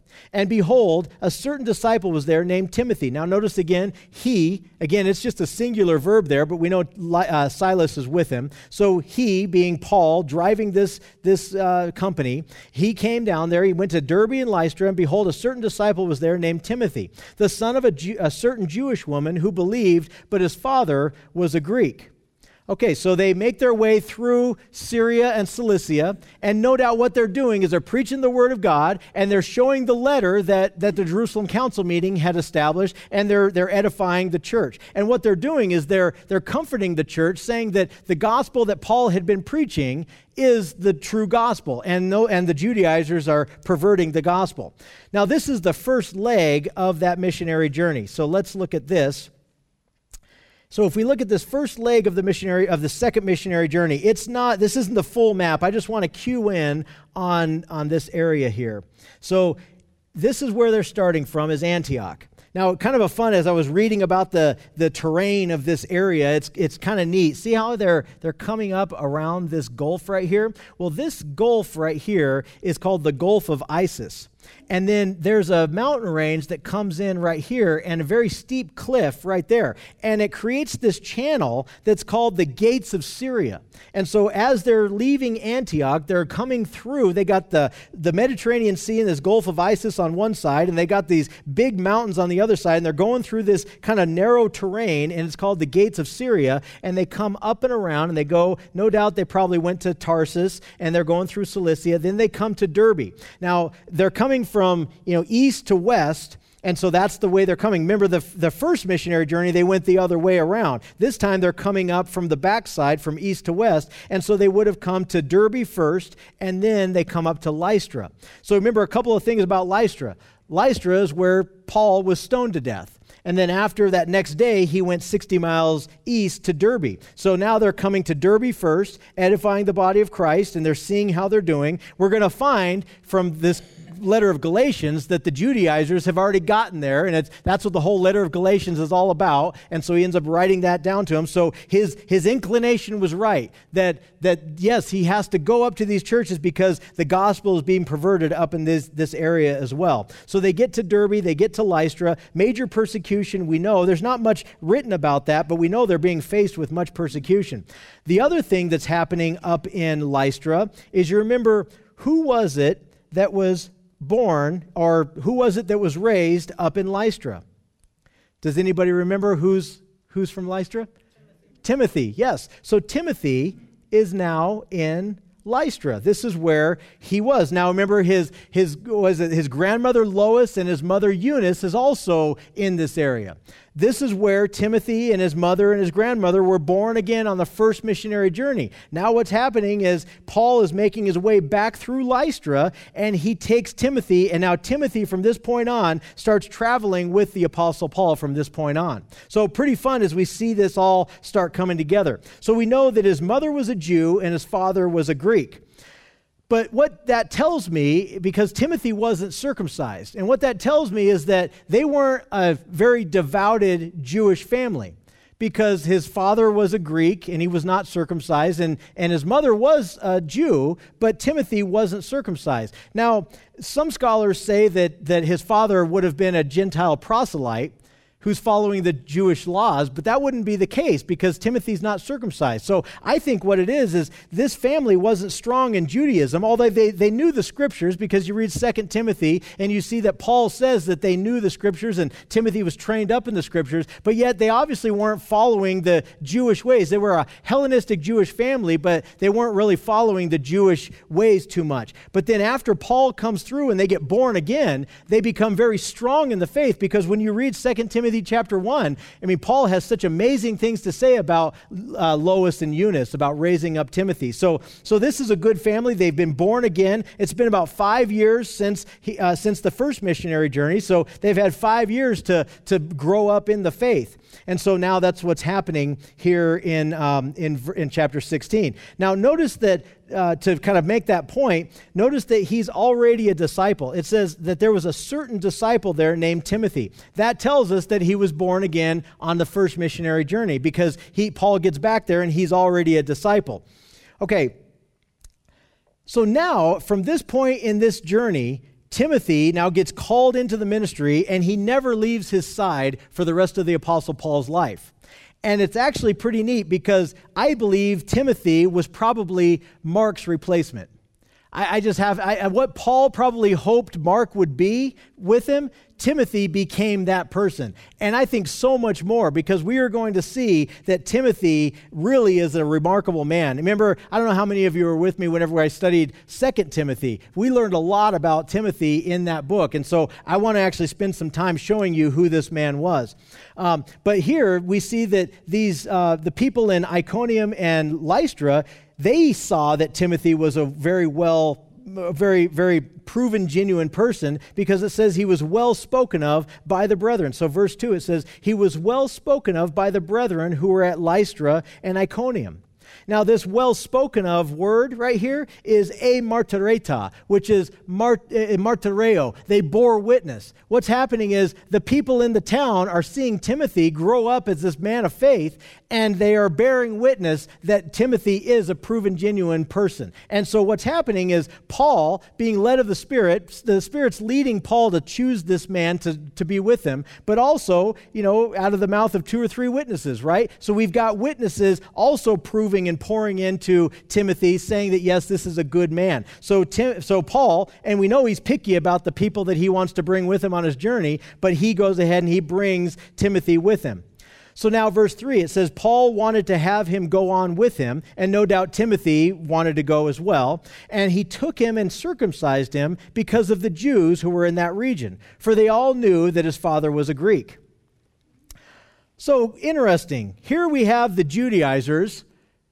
And behold, a certain disciple was there named Timothy. Now notice again, he, again, it's just a singular verb there, but we know uh, Silas is with him. So he, being Paul, driving this, this uh, company, he came down there, he went to Derbe and Lystra, and behold, a certain disciple was there named Timothy, the son of a, Jew, a certain Jewish woman who believed, but his father was a Greek. Okay, so they make their way through Syria and Cilicia, and no doubt what they're doing is they're preaching the Word of God, and they're showing the letter that, that the Jerusalem Council meeting had established, and they're they're edifying the church. And what they're doing is they're they're comforting the church, saying that the gospel that Paul had been preaching is the true gospel, and no, and the Judaizers are perverting the gospel. Now, this is the first leg of that missionary journey. So let's look at this. So if we look at this first leg of the missionary of the second missionary journey, it's not, this isn't the full map. I just want to cue in on, on this area here. So this is where they're starting from, is Antioch. Now, kind of a fun, as I was reading about the, the terrain of this area, it's it's kind of neat. See how they're they're coming up around this gulf right here? Well, this gulf right here is called the Gulf of Isis. And then there's a mountain range that comes in right here and a very steep cliff right there. And it creates this channel that's called the Gates of Syria. And so as they're leaving Antioch, they're coming through. They got the, the Mediterranean Sea and this Gulf of Isis on one side, and they got these big mountains on the other side, and they're going through this kind of narrow terrain, and it's called the Gates of Syria. And they come up and around, and they go, no doubt they probably went to Tarsus, and they're going through Cilicia. Then they come to Derbe. Now, they're coming from From you know east to west, and so that's the way they're coming. Remember, the the first missionary journey, they went the other way around. This time they're coming up from the backside, from east to west, and so they would have come to Derbe first, and then they come up to Lystra. So remember a couple of things about Lystra. Lystra is where Paul was stoned to death. And then after that next day, he went sixty miles east to Derbe. So now they're coming to Derbe first, edifying the body of Christ, and they're seeing how they're doing. We're going to find from this letter of Galatians that the Judaizers have already gotten there, and it's, that's what the whole letter of Galatians is all about. And so he ends up writing that down to him. So his his inclination was right, that that yes, he has to go up to these churches because the gospel is being perverted up in this this area as well. So they get to Derbe, they get to Lystra, major persecution. We know there's not much written about that, but we know they're being faced with much persecution. The other thing that's happening up in Lystra is, you remember, who was it that was born, or who was it that was raised up in Lystra? Does anybody remember who's who's from Lystra? Timothy. Timothy, yes. So Timothy is now in Lystra. This is where he was. Now remember, his his was it his grandmother Lois and his mother Eunice is also in this area. This is where Timothy and his mother and his grandmother were born again on the first missionary journey. Now what's happening is Paul is making his way back through Lystra, and he takes Timothy, and now Timothy from this point on starts traveling with the Apostle Paul from this point on. So pretty fun as we see this all start coming together. So we know that his mother was a Jew and his father was a Greek. But what that tells me, because Timothy wasn't circumcised, and what that tells me is that they weren't a very devoted Jewish family, because his father was a Greek and he was not circumcised, and, and his mother was a Jew, but Timothy wasn't circumcised. Now, some scholars say that, that his father would have been a Gentile proselyte who's following the Jewish laws, but that wouldn't be the case because Timothy's not circumcised. So I think what it is, is this family wasn't strong in Judaism, although they, they knew the scriptures, because you read Second Timothy and you see that Paul says that they knew the scriptures and Timothy was trained up in the scriptures, but yet they obviously weren't following the Jewish ways. They were a Hellenistic Jewish family, but they weren't really following the Jewish ways too much. But then after Paul comes through and they get born again, they become very strong in the faith, because when you read Second Timothy chapter one, I mean, Paul has such amazing things to say about uh, Lois and Eunice, about raising up Timothy. So, so this is a good family. They've been born again. It's been about five years since he, uh, since the first missionary journey. So they've had five years to to grow up in the faith. And so now that's what's happening here in um, in in chapter sixteen. Now notice that. Uh, to kind of make that point, notice that he's already a disciple. It says that there was a certain disciple there named Timothy. That tells us that he was born again on the first missionary journey, because he Paul gets back there and he's already a disciple. Okay, so now from this point in this journey, Timothy now gets called into the ministry, and he never leaves his side for the rest of the Apostle Paul's life. And it's actually pretty neat because I believe Timothy was probably Mark's replacement. I, I just have, I, what Paul probably hoped Mark would be with him, Timothy became that person. And I think so much more, because we are going to see that Timothy really is a remarkable man. Remember, I don't know how many of you were with me whenever I studied Second Timothy. We learned a lot about Timothy in that book. And so I want to actually spend some time showing you who this man was. Um, but here we see that these uh, the people in Iconium and Lystra, they saw that Timothy was a very well, a very, very proven, genuine person, because it says he was well spoken of by the brethren. So verse two, it says, he was well spoken of by the brethren who were at Lystra and Iconium. Now, this well-spoken of word right here is a martyreta, which is mart- uh, martyreo. They bore witness. What's happening is the people in the town are seeing Timothy grow up as this man of faith, and they are bearing witness that Timothy is a proven, genuine person. And so what's happening is Paul, being led of the Spirit, the Spirit's leading Paul to choose this man to, to be with him, but also, you know, out of the mouth of two or three witnesses, right? So we've got witnesses also proving and pouring into Timothy, saying that, yes, this is a good man. So, Tim, so Paul, and we know he's picky about the people that he wants to bring with him on his journey, but he goes ahead and he brings Timothy with him. So now verse three, it says, Paul wanted to have him go on with him, and no doubt Timothy wanted to go as well. And he took him and circumcised him because of the Jews who were in that region, for they all knew that his father was a Greek. So interesting. Here we have the Judaizers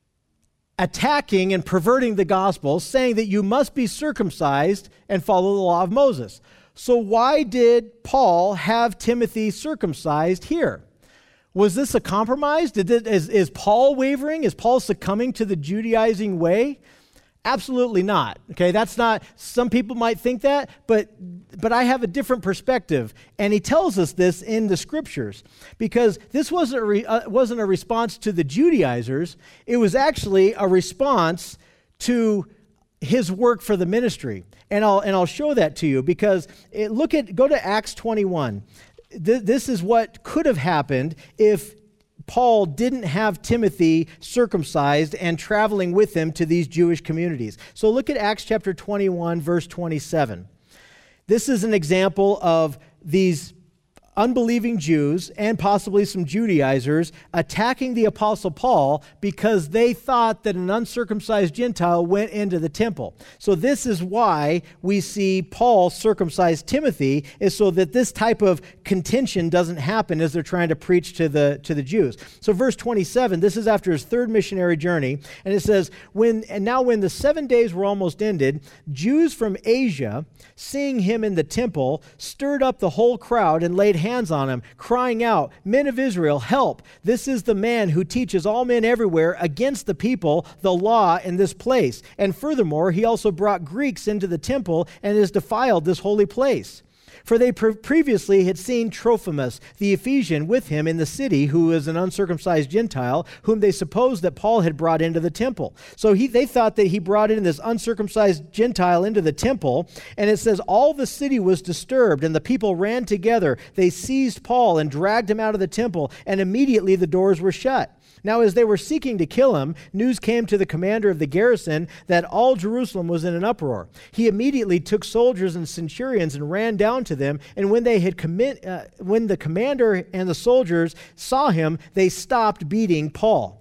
attacking and perverting the gospel, saying that you must be circumcised and follow the law of Moses. So why did Paul have Timothy circumcised here? Was this a compromise? Did it, is, is Paul wavering? Is Paul succumbing to the Judaizing way? Absolutely not. Okay, that's not, some people might think that, but but I have a different perspective. And he tells us this in the scriptures, because this wasn't a, re, uh, wasn't a response to the Judaizers. It was actually a response to his work for the ministry. And I'll and I'll show that to you, because it, look at, go to Acts twenty-one. Th- this is what could have happened if Paul didn't have Timothy circumcised and traveling with him to these Jewish communities. So look at Acts chapter twenty-one, verse twenty-seven. This is an example of these unbelieving Jews and possibly some Judaizers attacking the Apostle Paul because they thought that an uncircumcised Gentile went into the temple. So this is why we see Paul circumcise Timothy, is so that this type of contention doesn't happen as they're trying to preach to the to the Jews. So verse twenty-seven, this is after his third missionary journey, and it says, "When and now when the seven days were almost ended, Jews from Asia, seeing him in the temple, stirred up the whole crowd and laid hands hands on him, crying out, 'Men of Israel, help! This is the man who teaches all men everywhere against the people the law in this place. And furthermore, he also brought Greeks into the temple and has defiled this holy place.' For they pre- previously had seen Trophimus, the Ephesian, with him in the city, who was an uncircumcised Gentile, whom they supposed that Paul had brought into the temple." So he, they thought that he brought in this uncircumcised Gentile into the temple, and it says, "All the city was disturbed, and the people ran together. They seized Paul and dragged him out of the temple, and immediately the doors were shut. Now, as they were seeking to kill him, news came to the commander of the garrison that all Jerusalem was in an uproar. He immediately took soldiers and centurions and ran down to them, and when they had commit, uh, when the commander and the soldiers saw him, they stopped beating Paul."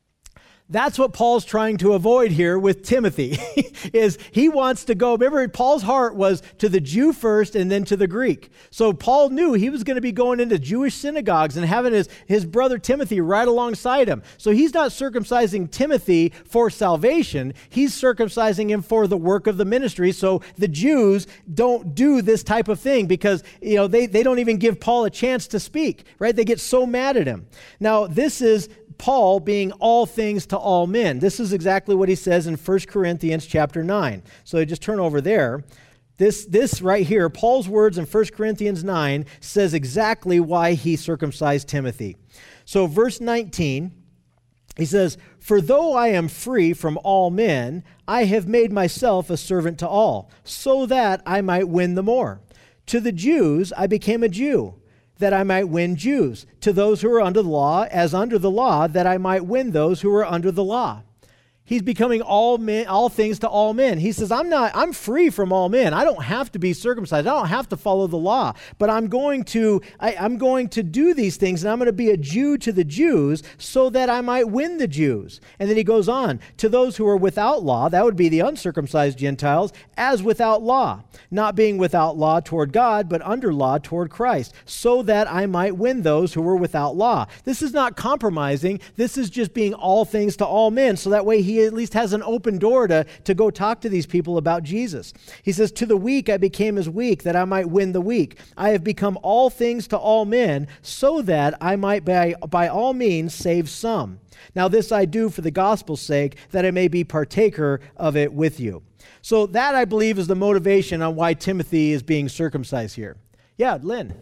That's what Paul's trying to avoid here with Timothy, is he wants to go. Remember, Paul's heart was to the Jew first and then to the Greek. So Paul knew he was going to be going into Jewish synagogues and having his, his brother Timothy right alongside him. So he's not circumcising Timothy for salvation. He's circumcising him for the work of the ministry. So the Jews don't do this type of thing because, you know, they, they don't even give Paul a chance to speak, right? They get so mad at him. Now, this is Paul being all things to all men. This is exactly what he says in First Corinthians chapter nine. So just turn over there. This, this right here, Paul's words in First Corinthians nine, says exactly why he circumcised Timothy. So verse nineteen, He says, "For though I am free from all men, I have made myself a servant to all, so that I might win the more. To the Jews I became a Jew, that I might win Jews. To those who are under the law, as under the law, that I might win those who are under the law." He's becoming all men, all things to all men. He says, I'm not, I'm free from all men. I don't have to be circumcised. I don't have to follow the law, but I'm going to, I, I'm going to do these things, and I'm going to be a Jew to the Jews so that I might win the Jews. And then he goes on, to those who are without law, that would be the uncircumcised Gentiles, as without law, not being without law toward God, but under law toward Christ, so that I might win those who were without law. This is not compromising. This is just being all things to all men, so that way he at least has an open door to, to go talk to these people about Jesus. He says, to the weak I became as weak, that I might win the weak. I have become all things to all men, so that I might by, by all means save some. Now this I do for the gospel's sake, that I may be partaker of it with you. So that, I believe, is the motivation on why Timothy is being circumcised here. Yeah, Lynn.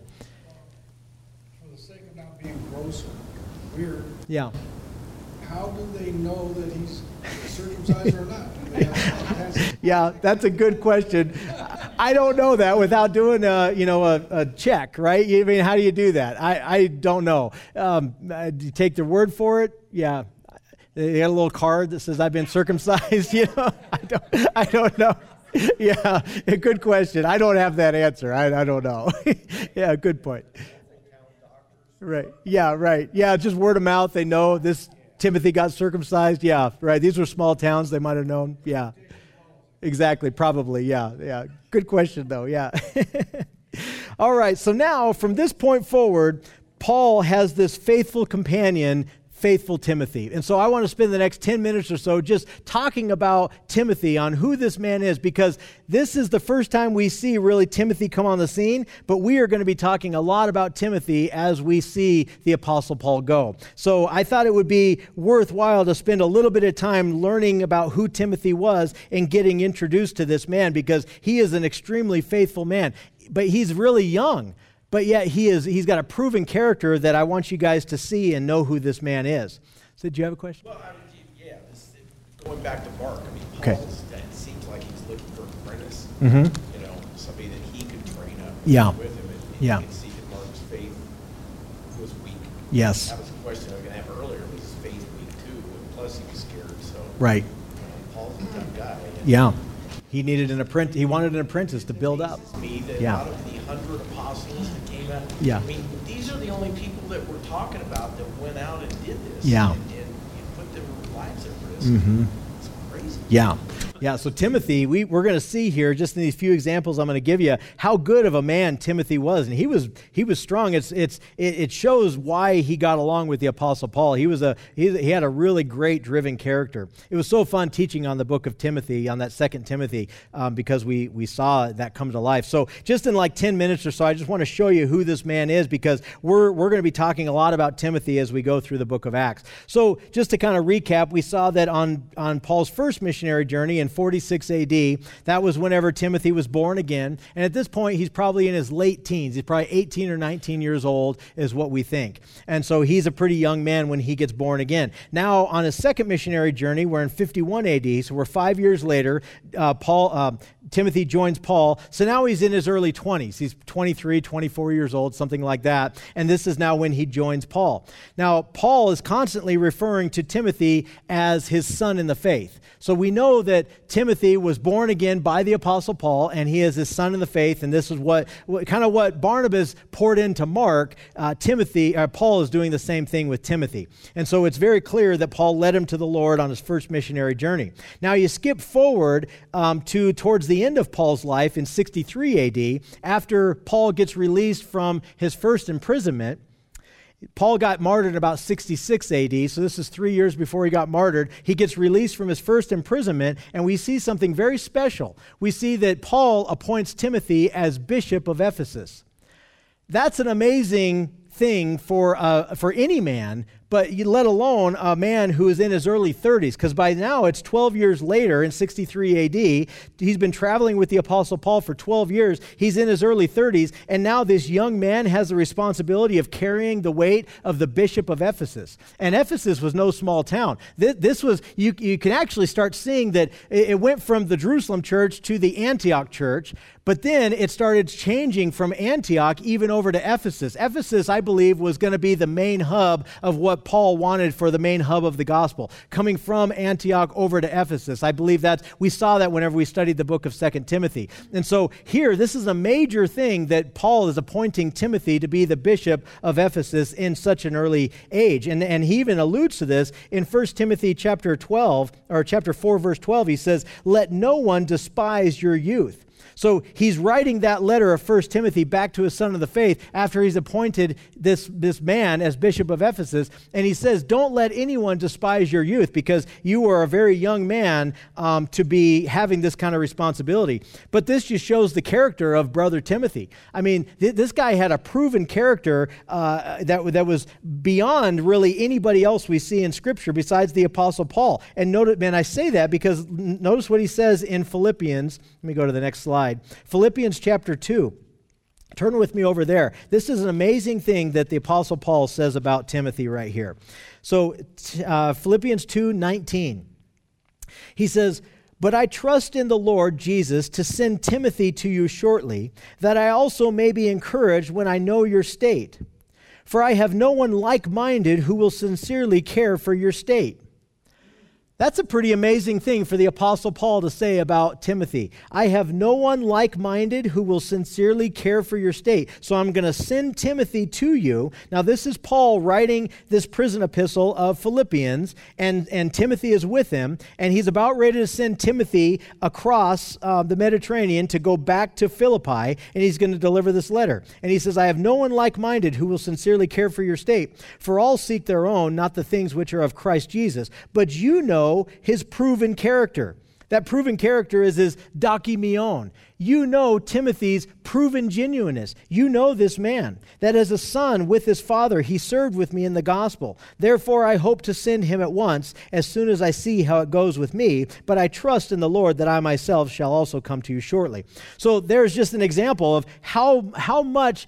For the sake of not being gross or weird, Yeah. how do they know that he's circumcised or not? Do they have to test? Yeah, that's a good question. I don't know that without doing a, you know, a, a check, right? I mean, how do you do that? I, I don't know. Um, uh, do you take their word for it? Yeah. They got a little card that says, I've been circumcised, you know? I don't, I don't know. Yeah, a good question. I don't have that answer. I, I don't know. Yeah, good point. Right. Yeah, right. Yeah, just word of mouth. They know this Timothy got circumcised. Yeah, right. These were small towns. They might have known. Yeah, exactly. Probably. Yeah, yeah. Good question, though. Yeah. All right. So now, from this point forward, Paul has this faithful companion, faithful Timothy. And so I want to spend the next ten minutes or so just talking about Timothy, on who this man is, because this is the first time we see really Timothy come on the scene, but we are going to be talking a lot about Timothy as we see the Apostle Paul go. So I thought it would be worthwhile to spend a little bit of time learning about who Timothy was and getting introduced to this man, because he is an extremely faithful man, but he's really young. But yet he is, he's got a proven character that I want you guys to see and know who this man is. So, do you have a question? Well, I mean, yeah, this, going back to Mark, I mean, Okay. Paul, is- it seems like he's looking for an apprentice, Mm-hmm. you know, somebody that he could train up Yeah. with him. And, and Yeah. you can see that Mark's faith was weak. Yes. That was a question I was going to have earlier. Was his faith weak too? And plus, he was scared. So, Right. you know, Paul's a tough guy. And Yeah. He needed an apprentice. He wanted an apprentice to build up. It amazes me that Yeah. out of the hundred apostles that came out, Yeah. I mean, these are the only people that we're talking about that went out and did this. Yeah. And, and you put their lives at risk. Mm-hmm. It's crazy. Yeah. Yeah, so Timothy, we, we're going to see here, just in these few examples I'm going to give you, how good of a man Timothy was. And he was he was strong. It's it's It, it shows why he got along with the Apostle Paul. He was a he, he had a really great driven character. It was so fun teaching on the book of Timothy, on that second Timothy, um, because we, we saw that come to life. So just in like ten minutes or so, I just want to show you who this man is, because we're, we're going to be talking a lot about Timothy as we go through the book of Acts. So just to kind of recap, we saw that on, on Paul's first missionary journey in forty-six A D, that was whenever Timothy was born again. And at this point, he's probably in his late teens. He's probably eighteen or nineteen years old is what we think. And so he's a pretty young man when he gets born again. Now, on his second missionary journey, we're in fifty-one A D, so we're five years later. Uh, Paul, uh, Timothy joins Paul. So now he's in his early twenties. He's twenty-three, twenty-four years old, something like that. And this is now when he joins Paul. Now, Paul is constantly referring to Timothy as his son in the faith. So we know that Timothy was born again by the Apostle Paul, and he is his son in the faith. And this is what, what kind of what Barnabas poured into Mark. Uh, Timothy, uh, Paul is doing the same thing with Timothy. And so it's very clear that Paul led him to the Lord on his first missionary journey. Now you skip forward um, to towards the end of Paul's life in sixty-three A D, after Paul gets released from his first imprisonment. Paul got martyred in about sixty-six A D, so this is three years before he got martyred. He gets released from his first imprisonment, and we see something very special. We see that Paul appoints Timothy as bishop of Ephesus. That's an amazing thing for uh, for any man, but you, let alone a man who is in his early thirties, because by now it's twelve years later in sixty-three A D. He's been traveling with the Apostle Paul for twelve years. He's in his early thirties, and now this young man has the responsibility of carrying the weight of the bishop of Ephesus. And Ephesus was no small town. This, this was, you, you can actually start seeing that it, it went from the Jerusalem church to the Antioch church, but then it started changing from Antioch even over to Ephesus. Ephesus, I believe, was going to be the main hub of what Paul wanted for the main hub of the gospel, coming from Antioch over to Ephesus. I believe that we saw that whenever we studied the book of Second Timothy. And so here, this is a major thing that Paul is appointing Timothy to be the bishop of Ephesus in such an early age. And, and he even alludes to this in First Timothy chapter twelve, or chapter four, verse twelve. He says, "Let no one despise your youth." So he's writing that letter of First Timothy back to his son of the faith after he's appointed this, this man as bishop of Ephesus. And he says, don't let anyone despise your youth, because you are a very young man um, to be having this kind of responsibility. But this just shows the character of brother Timothy. I mean, th- this guy had a proven character uh, that, that was beyond really anybody else we see in Scripture besides the Apostle Paul. And notice, man, I say that because n- notice what he says in Philippians. Let me go to the next slide. Philippians chapter two. Turn with me over there. This is an amazing thing that the Apostle Paul says about Timothy right here. So uh, Philippians two nineteen. He says, "But I trust in the Lord Jesus to send Timothy to you shortly, that I also may be encouraged when I know your state. For I have no one like-minded who will sincerely care for your state." That's a pretty amazing thing for the Apostle Paul to say about Timothy. I have no one like-minded who will sincerely care for your state. So I'm going to send Timothy to you. Now, this is Paul writing this prison epistle of Philippians, and, and Timothy is with him, and he's about ready to send Timothy across uh, the Mediterranean to go back to Philippi, and he's going to deliver this letter. And he says, I have no one like-minded who will sincerely care for your state, for all seek their own, not the things which are of Christ Jesus. But you know his proven character. That proven character is his dokimeon. You know Timothy's proven genuineness. You know this man, that as a son with his father, he served with me in the gospel. Therefore, I hope to send him at once, as soon as I see how it goes with me. But I trust in the Lord that I myself shall also come to you shortly. So there's just an example of how, how much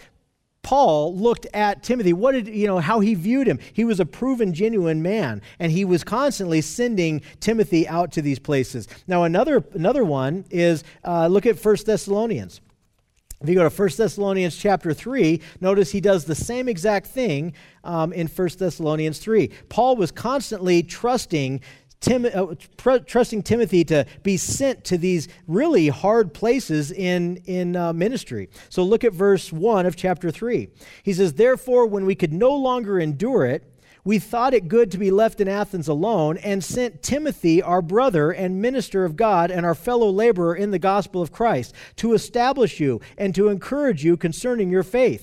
Paul looked at Timothy. What did, you know, how he viewed him. He was a proven, genuine man, and he was constantly sending Timothy out to these places. Now, another another one is, uh, look at First Thessalonians. If you go to First Thessalonians chapter three, notice he does the same exact thing um, in First Thessalonians three. Paul was constantly trusting Tim, uh, pr- trusting Timothy to be sent to these really hard places in, in uh, ministry. So look at verse one of chapter three. He says, "Therefore, when we could no longer endure it, we thought it good to be left in Athens alone, and sent Timothy, our brother and minister of God and our fellow laborer in the gospel of Christ, to establish you and to encourage you concerning your faith."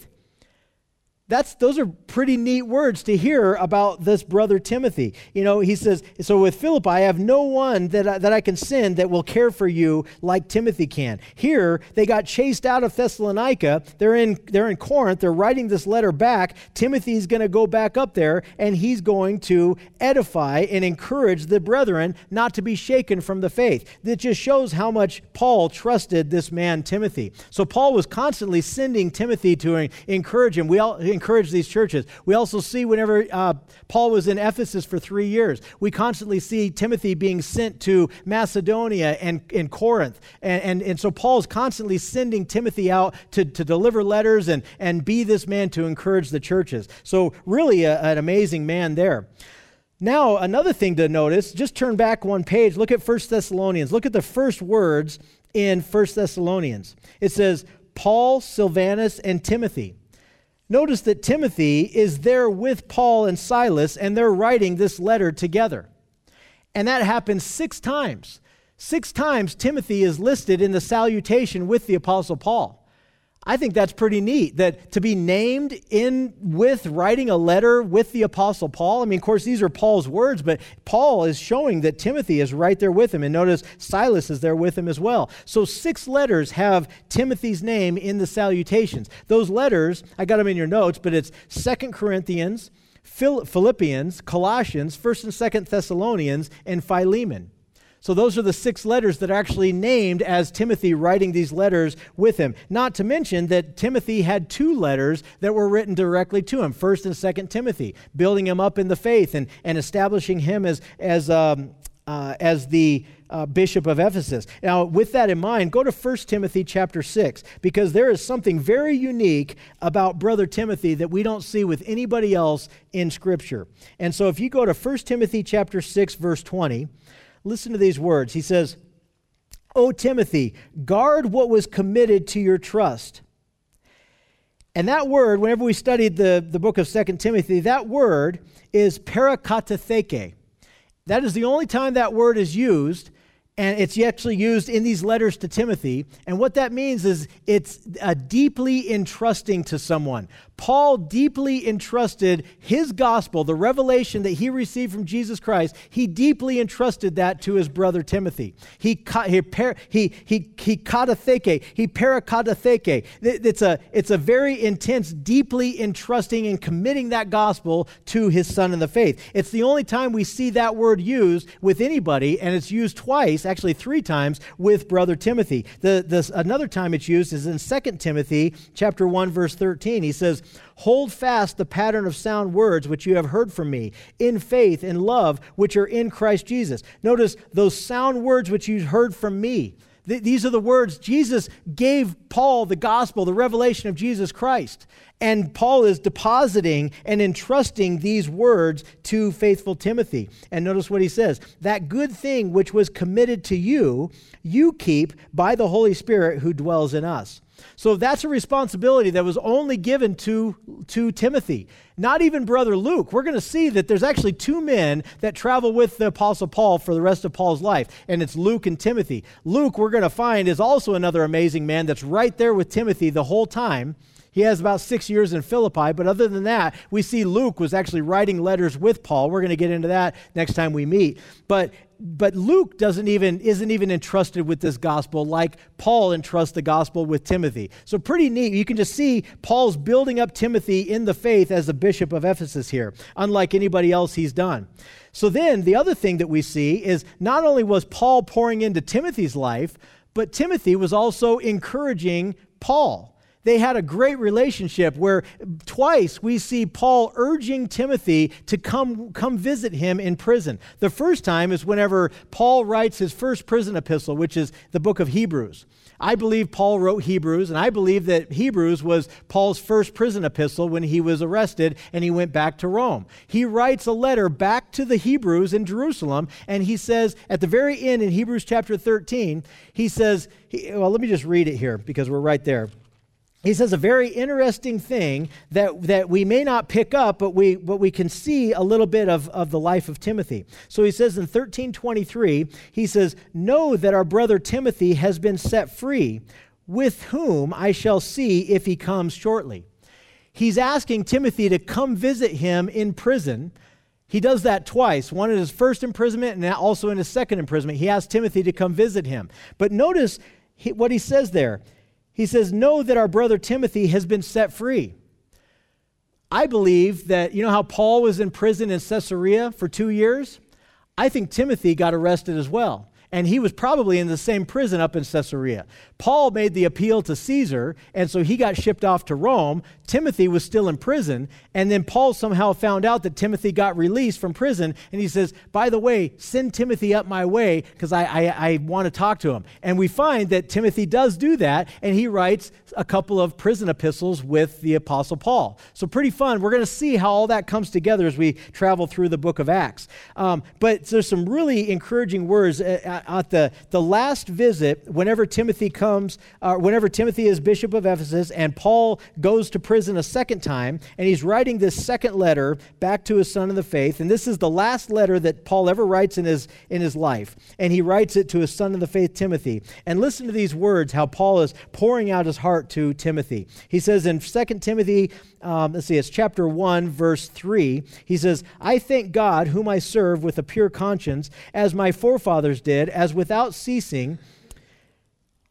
That's, those are pretty neat words to hear about this brother Timothy. You know, he says, so with Philippi, I have no one that I, that I can send that will care for you like Timothy can. Here, they got chased out of Thessalonica. They're in, they're in Corinth. They're writing this letter back. Timothy's going to go back up there, and he's going to edify and encourage the brethren not to be shaken from the faith. That just shows how much Paul trusted this man, Timothy. So Paul was constantly sending Timothy to encourage him. We all encourage these churches. We also see whenever uh, Paul was in Ephesus for three years, we constantly see Timothy being sent to Macedonia and, and Corinth. And, and, and so Paul's constantly sending Timothy out to, to deliver letters and, and be this man to encourage the churches. So really a, an amazing man there. Now, another thing to notice, just turn back one page, look at First Thessalonians. Look at the first words in First Thessalonians. It says, Paul, Silvanus, and Timothy. Notice that Timothy is there with Paul and Silas, and they're writing this letter together. And that happens six times. Six times Timothy is listed in the salutation with the Apostle Paul. I think that's pretty neat, that to be named in with writing a letter with the Apostle Paul. I mean, of course, these are Paul's words, but Paul is showing that Timothy is right there with him. And notice Silas is there with him as well. So six letters have Timothy's name in the salutations. Those letters, I got them in your notes, but it's Second Corinthians, Philippians, Colossians, First and Second Thessalonians, and Philemon. So those are the six letters that are actually named as Timothy writing these letters with him. Not to mention that Timothy had two letters that were written directly to him, First and Second Timothy, building him up in the faith and, and establishing him as, as, um, uh, as the uh, bishop of Ephesus. Now, with that in mind, go to First Timothy chapter six, because there is something very unique about Brother Timothy that we don't see with anybody else in Scripture. And so if you go to First Timothy chapter six, verse twenty, listen to these words. He says, "O Timothy, guard what was committed to your trust." And that word, whenever we studied the, the book of Second Timothy, that word is parakatatheke. That is the only time that word is used, and it's actually used in these letters to Timothy. And what that means is it's a deeply entrusting to someone. Paul deeply entrusted his gospel, the revelation that he received from Jesus Christ, he deeply entrusted that to his brother Timothy. He he he he he katatheke, he parakatatheke. It's a it's a very intense, deeply entrusting and committing that gospel to his son in the faith. It's the only time we see that word used with anybody, and it's used twice, actually three times, with brother Timothy. The the another time it's used is in Second Timothy chapter one, verse thirteen. He says, "Hold fast the pattern of sound words which you have heard from me, in faith and love which are in Christ Jesus." Notice those sound words which you heard from me. Th- these are the words Jesus gave Paul, the gospel, the revelation of Jesus Christ. And Paul is depositing and entrusting these words to faithful Timothy. And notice what he says. "That good thing which was committed to you, you keep by the Holy Spirit who dwells in us." So that's a responsibility that was only given to, to Timothy. Not even brother Luke. We're going to see that there's actually two men that travel with the Apostle Paul for the rest of Paul's life, and it's Luke and Timothy. Luke, we're going to find, is also another amazing man that's right there with Timothy the whole time. He has about six years in Philippi, but other than that, we see Luke was actually writing letters with Paul. We're going to get into that next time we meet. But but Luke doesn't even isn't even entrusted with this gospel like Paul entrusts the gospel with Timothy. So pretty neat. You can just see Paul's building up Timothy in the faith as the bishop of Ephesus here, unlike anybody else he's done. So then the other thing that we see is not only was Paul pouring into Timothy's life, but Timothy was also encouraging Paul. They had a great relationship where twice we see Paul urging Timothy to come, come visit him in prison. The first time is whenever Paul writes his first prison epistle, which is the book of Hebrews. I believe Paul wrote Hebrews, and I believe that Hebrews was Paul's first prison epistle when he was arrested and he went back to Rome. He writes a letter back to the Hebrews in Jerusalem, and he says at the very end in Hebrews chapter thirteen, he says, he, well, let me just read it here because we're right there. He says a very interesting thing that, that we may not pick up, but we but we can see a little bit of, of the life of Timothy. So he says in thirteen twenty-three, he says, "Know that our brother Timothy has been set free, with whom I shall see if he comes shortly." He's asking Timothy to come visit him in prison. He does that twice, one in his first imprisonment and also in his second imprisonment. He asks Timothy to come visit him. But notice he, what he says there. He says, "Know that our brother Timothy has been set free." I believe that, you know how Paul was in prison in Caesarea for two years? I think Timothy got arrested as well. And he was probably in the same prison up in Caesarea. Paul made the appeal to Caesar, and so he got shipped off to Rome. Timothy was still in prison, and then Paul somehow found out that Timothy got released from prison, and he says, "By the way, send Timothy up my way because I, I, I want to talk to him." And we find that Timothy does do that, and he writes a couple of prison epistles with the Apostle Paul. So pretty fun. We're going to see how all that comes together as we travel through the book of Acts. Um, but there's some really encouraging words at the, the last visit, whenever Timothy comes, uh, whenever Timothy is bishop of Ephesus and Paul goes to prison a second time, and he's writing this second letter back to his son in the faith, and this is the last letter that Paul ever writes in his, in his life, and he writes it to his son in the faith, Timothy. And listen to these words, how Paul is pouring out his heart to Timothy. He says in Second Timothy, um, let's see, it's chapter one, verse three, he says, "I thank God, whom I serve with a pure conscience, as my forefathers did, as without ceasing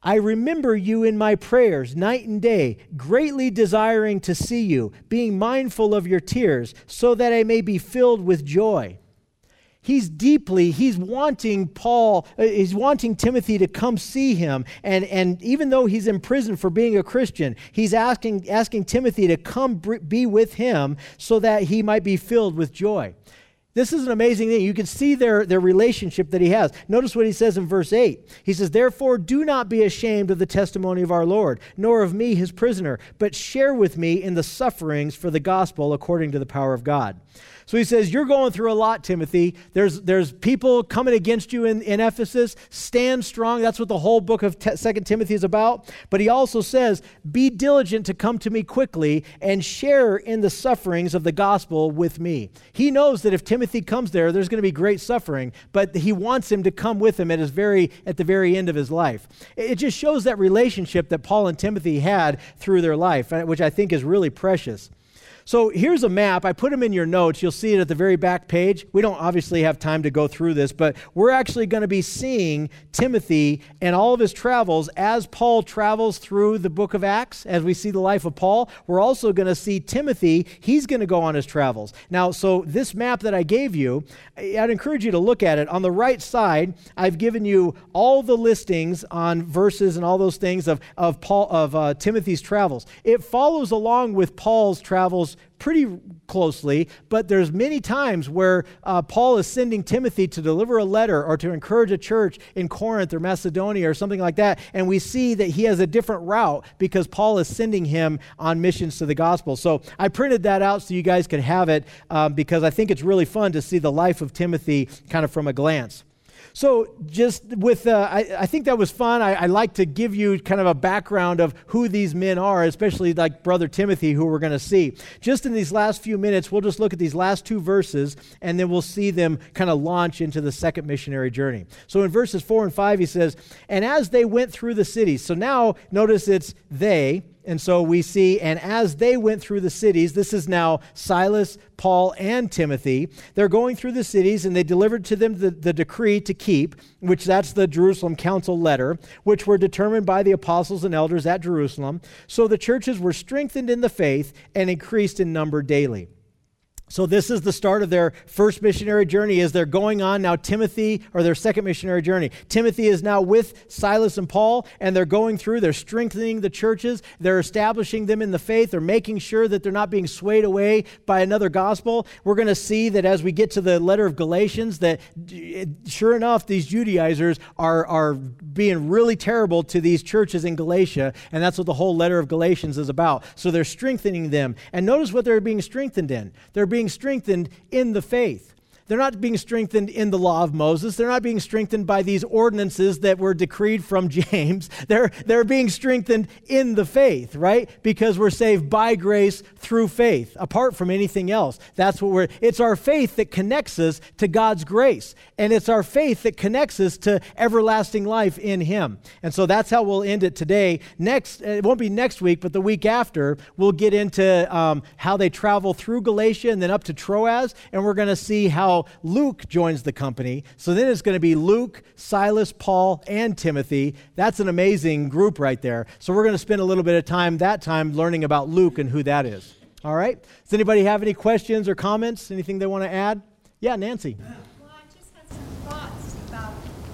I remember you in my prayers night and day, greatly desiring to see you, being mindful of your tears, so that I may be filled with joy. He's deeply, he's wanting Paul, uh, he's wanting Timothy to come see him. And, and even though he's in prison for being a Christian, he's asking, asking Timothy to come br- be with him so that he might be filled with joy. This is an amazing thing. You can see their, their relationship that he has. Notice what he says in verse eight. He says, therefore, do not be ashamed of the testimony of our Lord, nor of me, his prisoner, but share with me in the sufferings for the gospel according to the power of God. So he says, you're going through a lot, Timothy. There's, there's people coming against you in, in Ephesus. Stand strong. That's what the whole book of te- Second Timothy is about. But he also says, be diligent to come to me quickly and share in the sufferings of the gospel with me. He knows that if Timothy comes there, there's going to be great suffering, but he wants him to come with him at his very, at the very end of his life. It just shows that relationship that Paul and Timothy had through their life, which I think is really precious. So here's a map. I put them in your notes. You'll see it at the very back page. We don't obviously have time to go through this, but we're actually going to be seeing Timothy and all of his travels as Paul travels through the book of Acts, as we see the life of Paul. We're also going to see Timothy. He's going to go on his travels. Now, so this map that I gave you, I'd encourage you to look at it. On the right side, I've given you all the listings on verses and all those things of, of, Paul, of uh, Timothy's travels. It follows along with Paul's travels pretty closely, but there's many times where uh, Paul is sending Timothy to deliver a letter or to encourage a church in Corinth or Macedonia or something like that, and we see that he has a different route because Paul is sending him on missions to the gospel. So I printed that out so you guys could have it um, because I think it's really fun to see the life of Timothy kind of from a glance. So just with, uh, I, I think that was fun. I, I like to give you kind of a background of who these men are, especially like Brother Timothy, who we're going to see. Just in these last few minutes, we'll just look at these last two verses, and then we'll see them kind of launch into the second missionary journey. So in verses four and five, he says, and as they went through the cities. So now notice it's they. And so we see, and as they went through the cities, this is now Silas, Paul, and Timothy. They're going through the cities, and they delivered to them the, the decree to keep, which that's the Jerusalem Council letter, which were determined by the apostles and elders at Jerusalem. So the churches were strengthened in the faith and increased in number daily. So this is the start of their first missionary journey as they're going on now Timothy, or their second missionary journey. Timothy is now with Silas and Paul, and they're going through, they're strengthening the churches, they're establishing them in the faith, they're making sure that they're not being swayed away by another gospel. We're going to see that as we get to the letter of Galatians, that sure enough, these Judaizers are, are being really terrible to these churches in Galatia, and that's what the whole letter of Galatians is about. So they're strengthening them. And notice what they're being strengthened in. They're being being strengthened in the faith. They're not being strengthened in the law of Moses. They're not being strengthened by these ordinances that were decreed from James. They're, they're being strengthened in the faith, right? Because we're saved by grace through faith, apart from anything else. That's what we're, it's our faith that connects us to God's grace. And it's our faith that connects us to everlasting life in Him. And so that's how we'll end it today. Next, it won't be next week, but the week after, we'll get into um, how they travel through Galatia and then up to Troas. And we're going to see how Luke joins the company. So then it's going to be Luke, Silas, Paul, and Timothy. That's an amazing group right there. So we're going to spend a little bit of time, that time, learning about Luke and who that is. All right? Does anybody have any questions or comments? Anything they want to add? Yeah, Nancy. Well, I just had some thoughts about,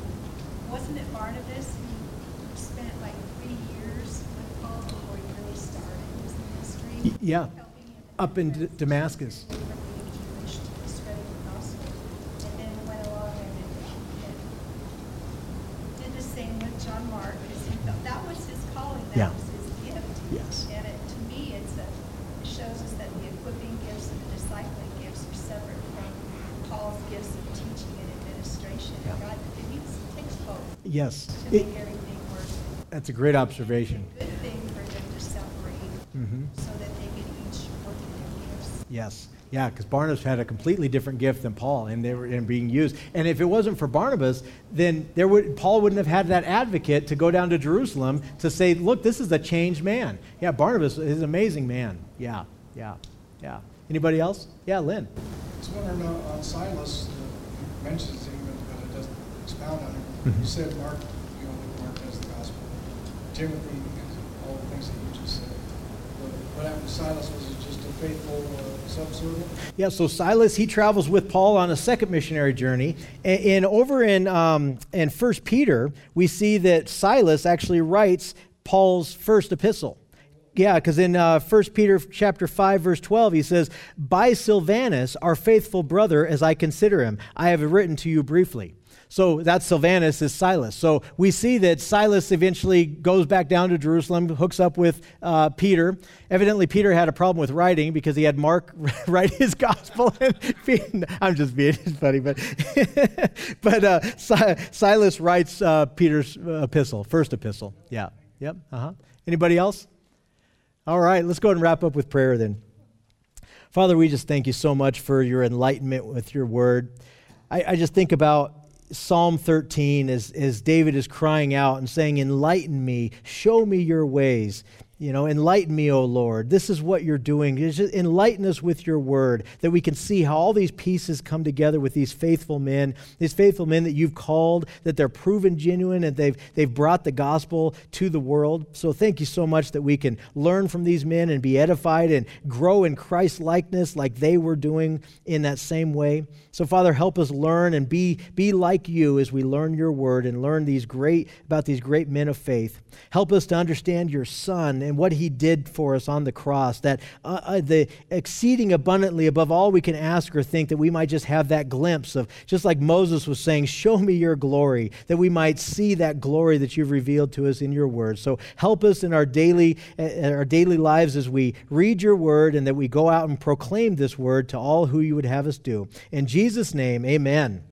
wasn't it Barnabas who spent like three years with Paul before he really started his ministry? Yeah, Helping him up in D- Damascus. From being Jewish to spreading the gospel, and then went along and, and did the same with John Mark, because he felt that was his calling, that Yeah. was his gift. Yes. And it, to me, it's a, it shows us that the equipping gifts and the discipling gifts are separate from Paul's gifts of teaching and administration. Yeah. God, it needs, takes both Yes. to It- make everything work. that's a great observation. It's a good thing for them to separate Mm-hmm. so that they can each work in their gifts. Yes. Yeah, because Barnabas had a completely different gift than Paul, and they were in being used. And if it wasn't for Barnabas, then there would Paul wouldn't have had that advocate to go down to Jerusalem to say, look, this is a changed man. Yeah, Barnabas is an amazing man. Yeah, yeah, yeah. Anybody else? Yeah, Lynn. I was wondering uh, on Silas, uh, it mentions him, but but it doesn't expound on him. Mhm. You said Mark, you know, Mark has the gospel. Timothy, all the things that you just said. But what happened to Silas? Was he just a faithful uh, subservient? Yeah, so Silas, he travels with Paul on a second missionary journey. And, and over in, um, in First Peter, we see that Silas actually writes Paul's first epistle. Yeah, because in uh, First Peter chapter five, verse twelve, he says, "By Silvanus, our faithful brother, as I consider him, I have written to you briefly." So that Silvanus is Silas. So we see that Silas eventually goes back down to Jerusalem, hooks up with uh, Peter. Evidently, Peter had a problem with writing because he had Mark write his gospel. I'm just being funny, but but uh, si- Silas writes uh, Peter's epistle, first epistle. Yeah. Yep. Uh-huh. Anybody else? All right. Let's go ahead and wrap up with prayer then. Father, we just thank you so much for your enlightenment with your word. I, I just think about Psalm thirteen, as, as David is crying out and saying, "Enlighten me, show me your ways." You know, enlighten me, O Lord. This is what you're doing. Just enlighten us with your word, that we can see how all these pieces come together with these faithful men, these faithful men that you've called, that they're proven genuine, and they've they've brought the gospel to the world. So thank you so much that we can learn from these men and be edified and grow in Christ likeness like they were doing in that same way. So Father, help us learn and be, be like you as we learn your word and learn these great about these great men of faith. Help us to understand your Son and what he did for us on the cross, that uh, uh, the exceeding abundantly above all we can ask or think, that we might just have that glimpse of, just like Moses was saying, show me your glory, that we might see that glory that you've revealed to us in your word. So help us in our daily, uh, our daily lives as we read your word, and that we go out and proclaim this word to all who you would have us do. In Jesus' name, amen.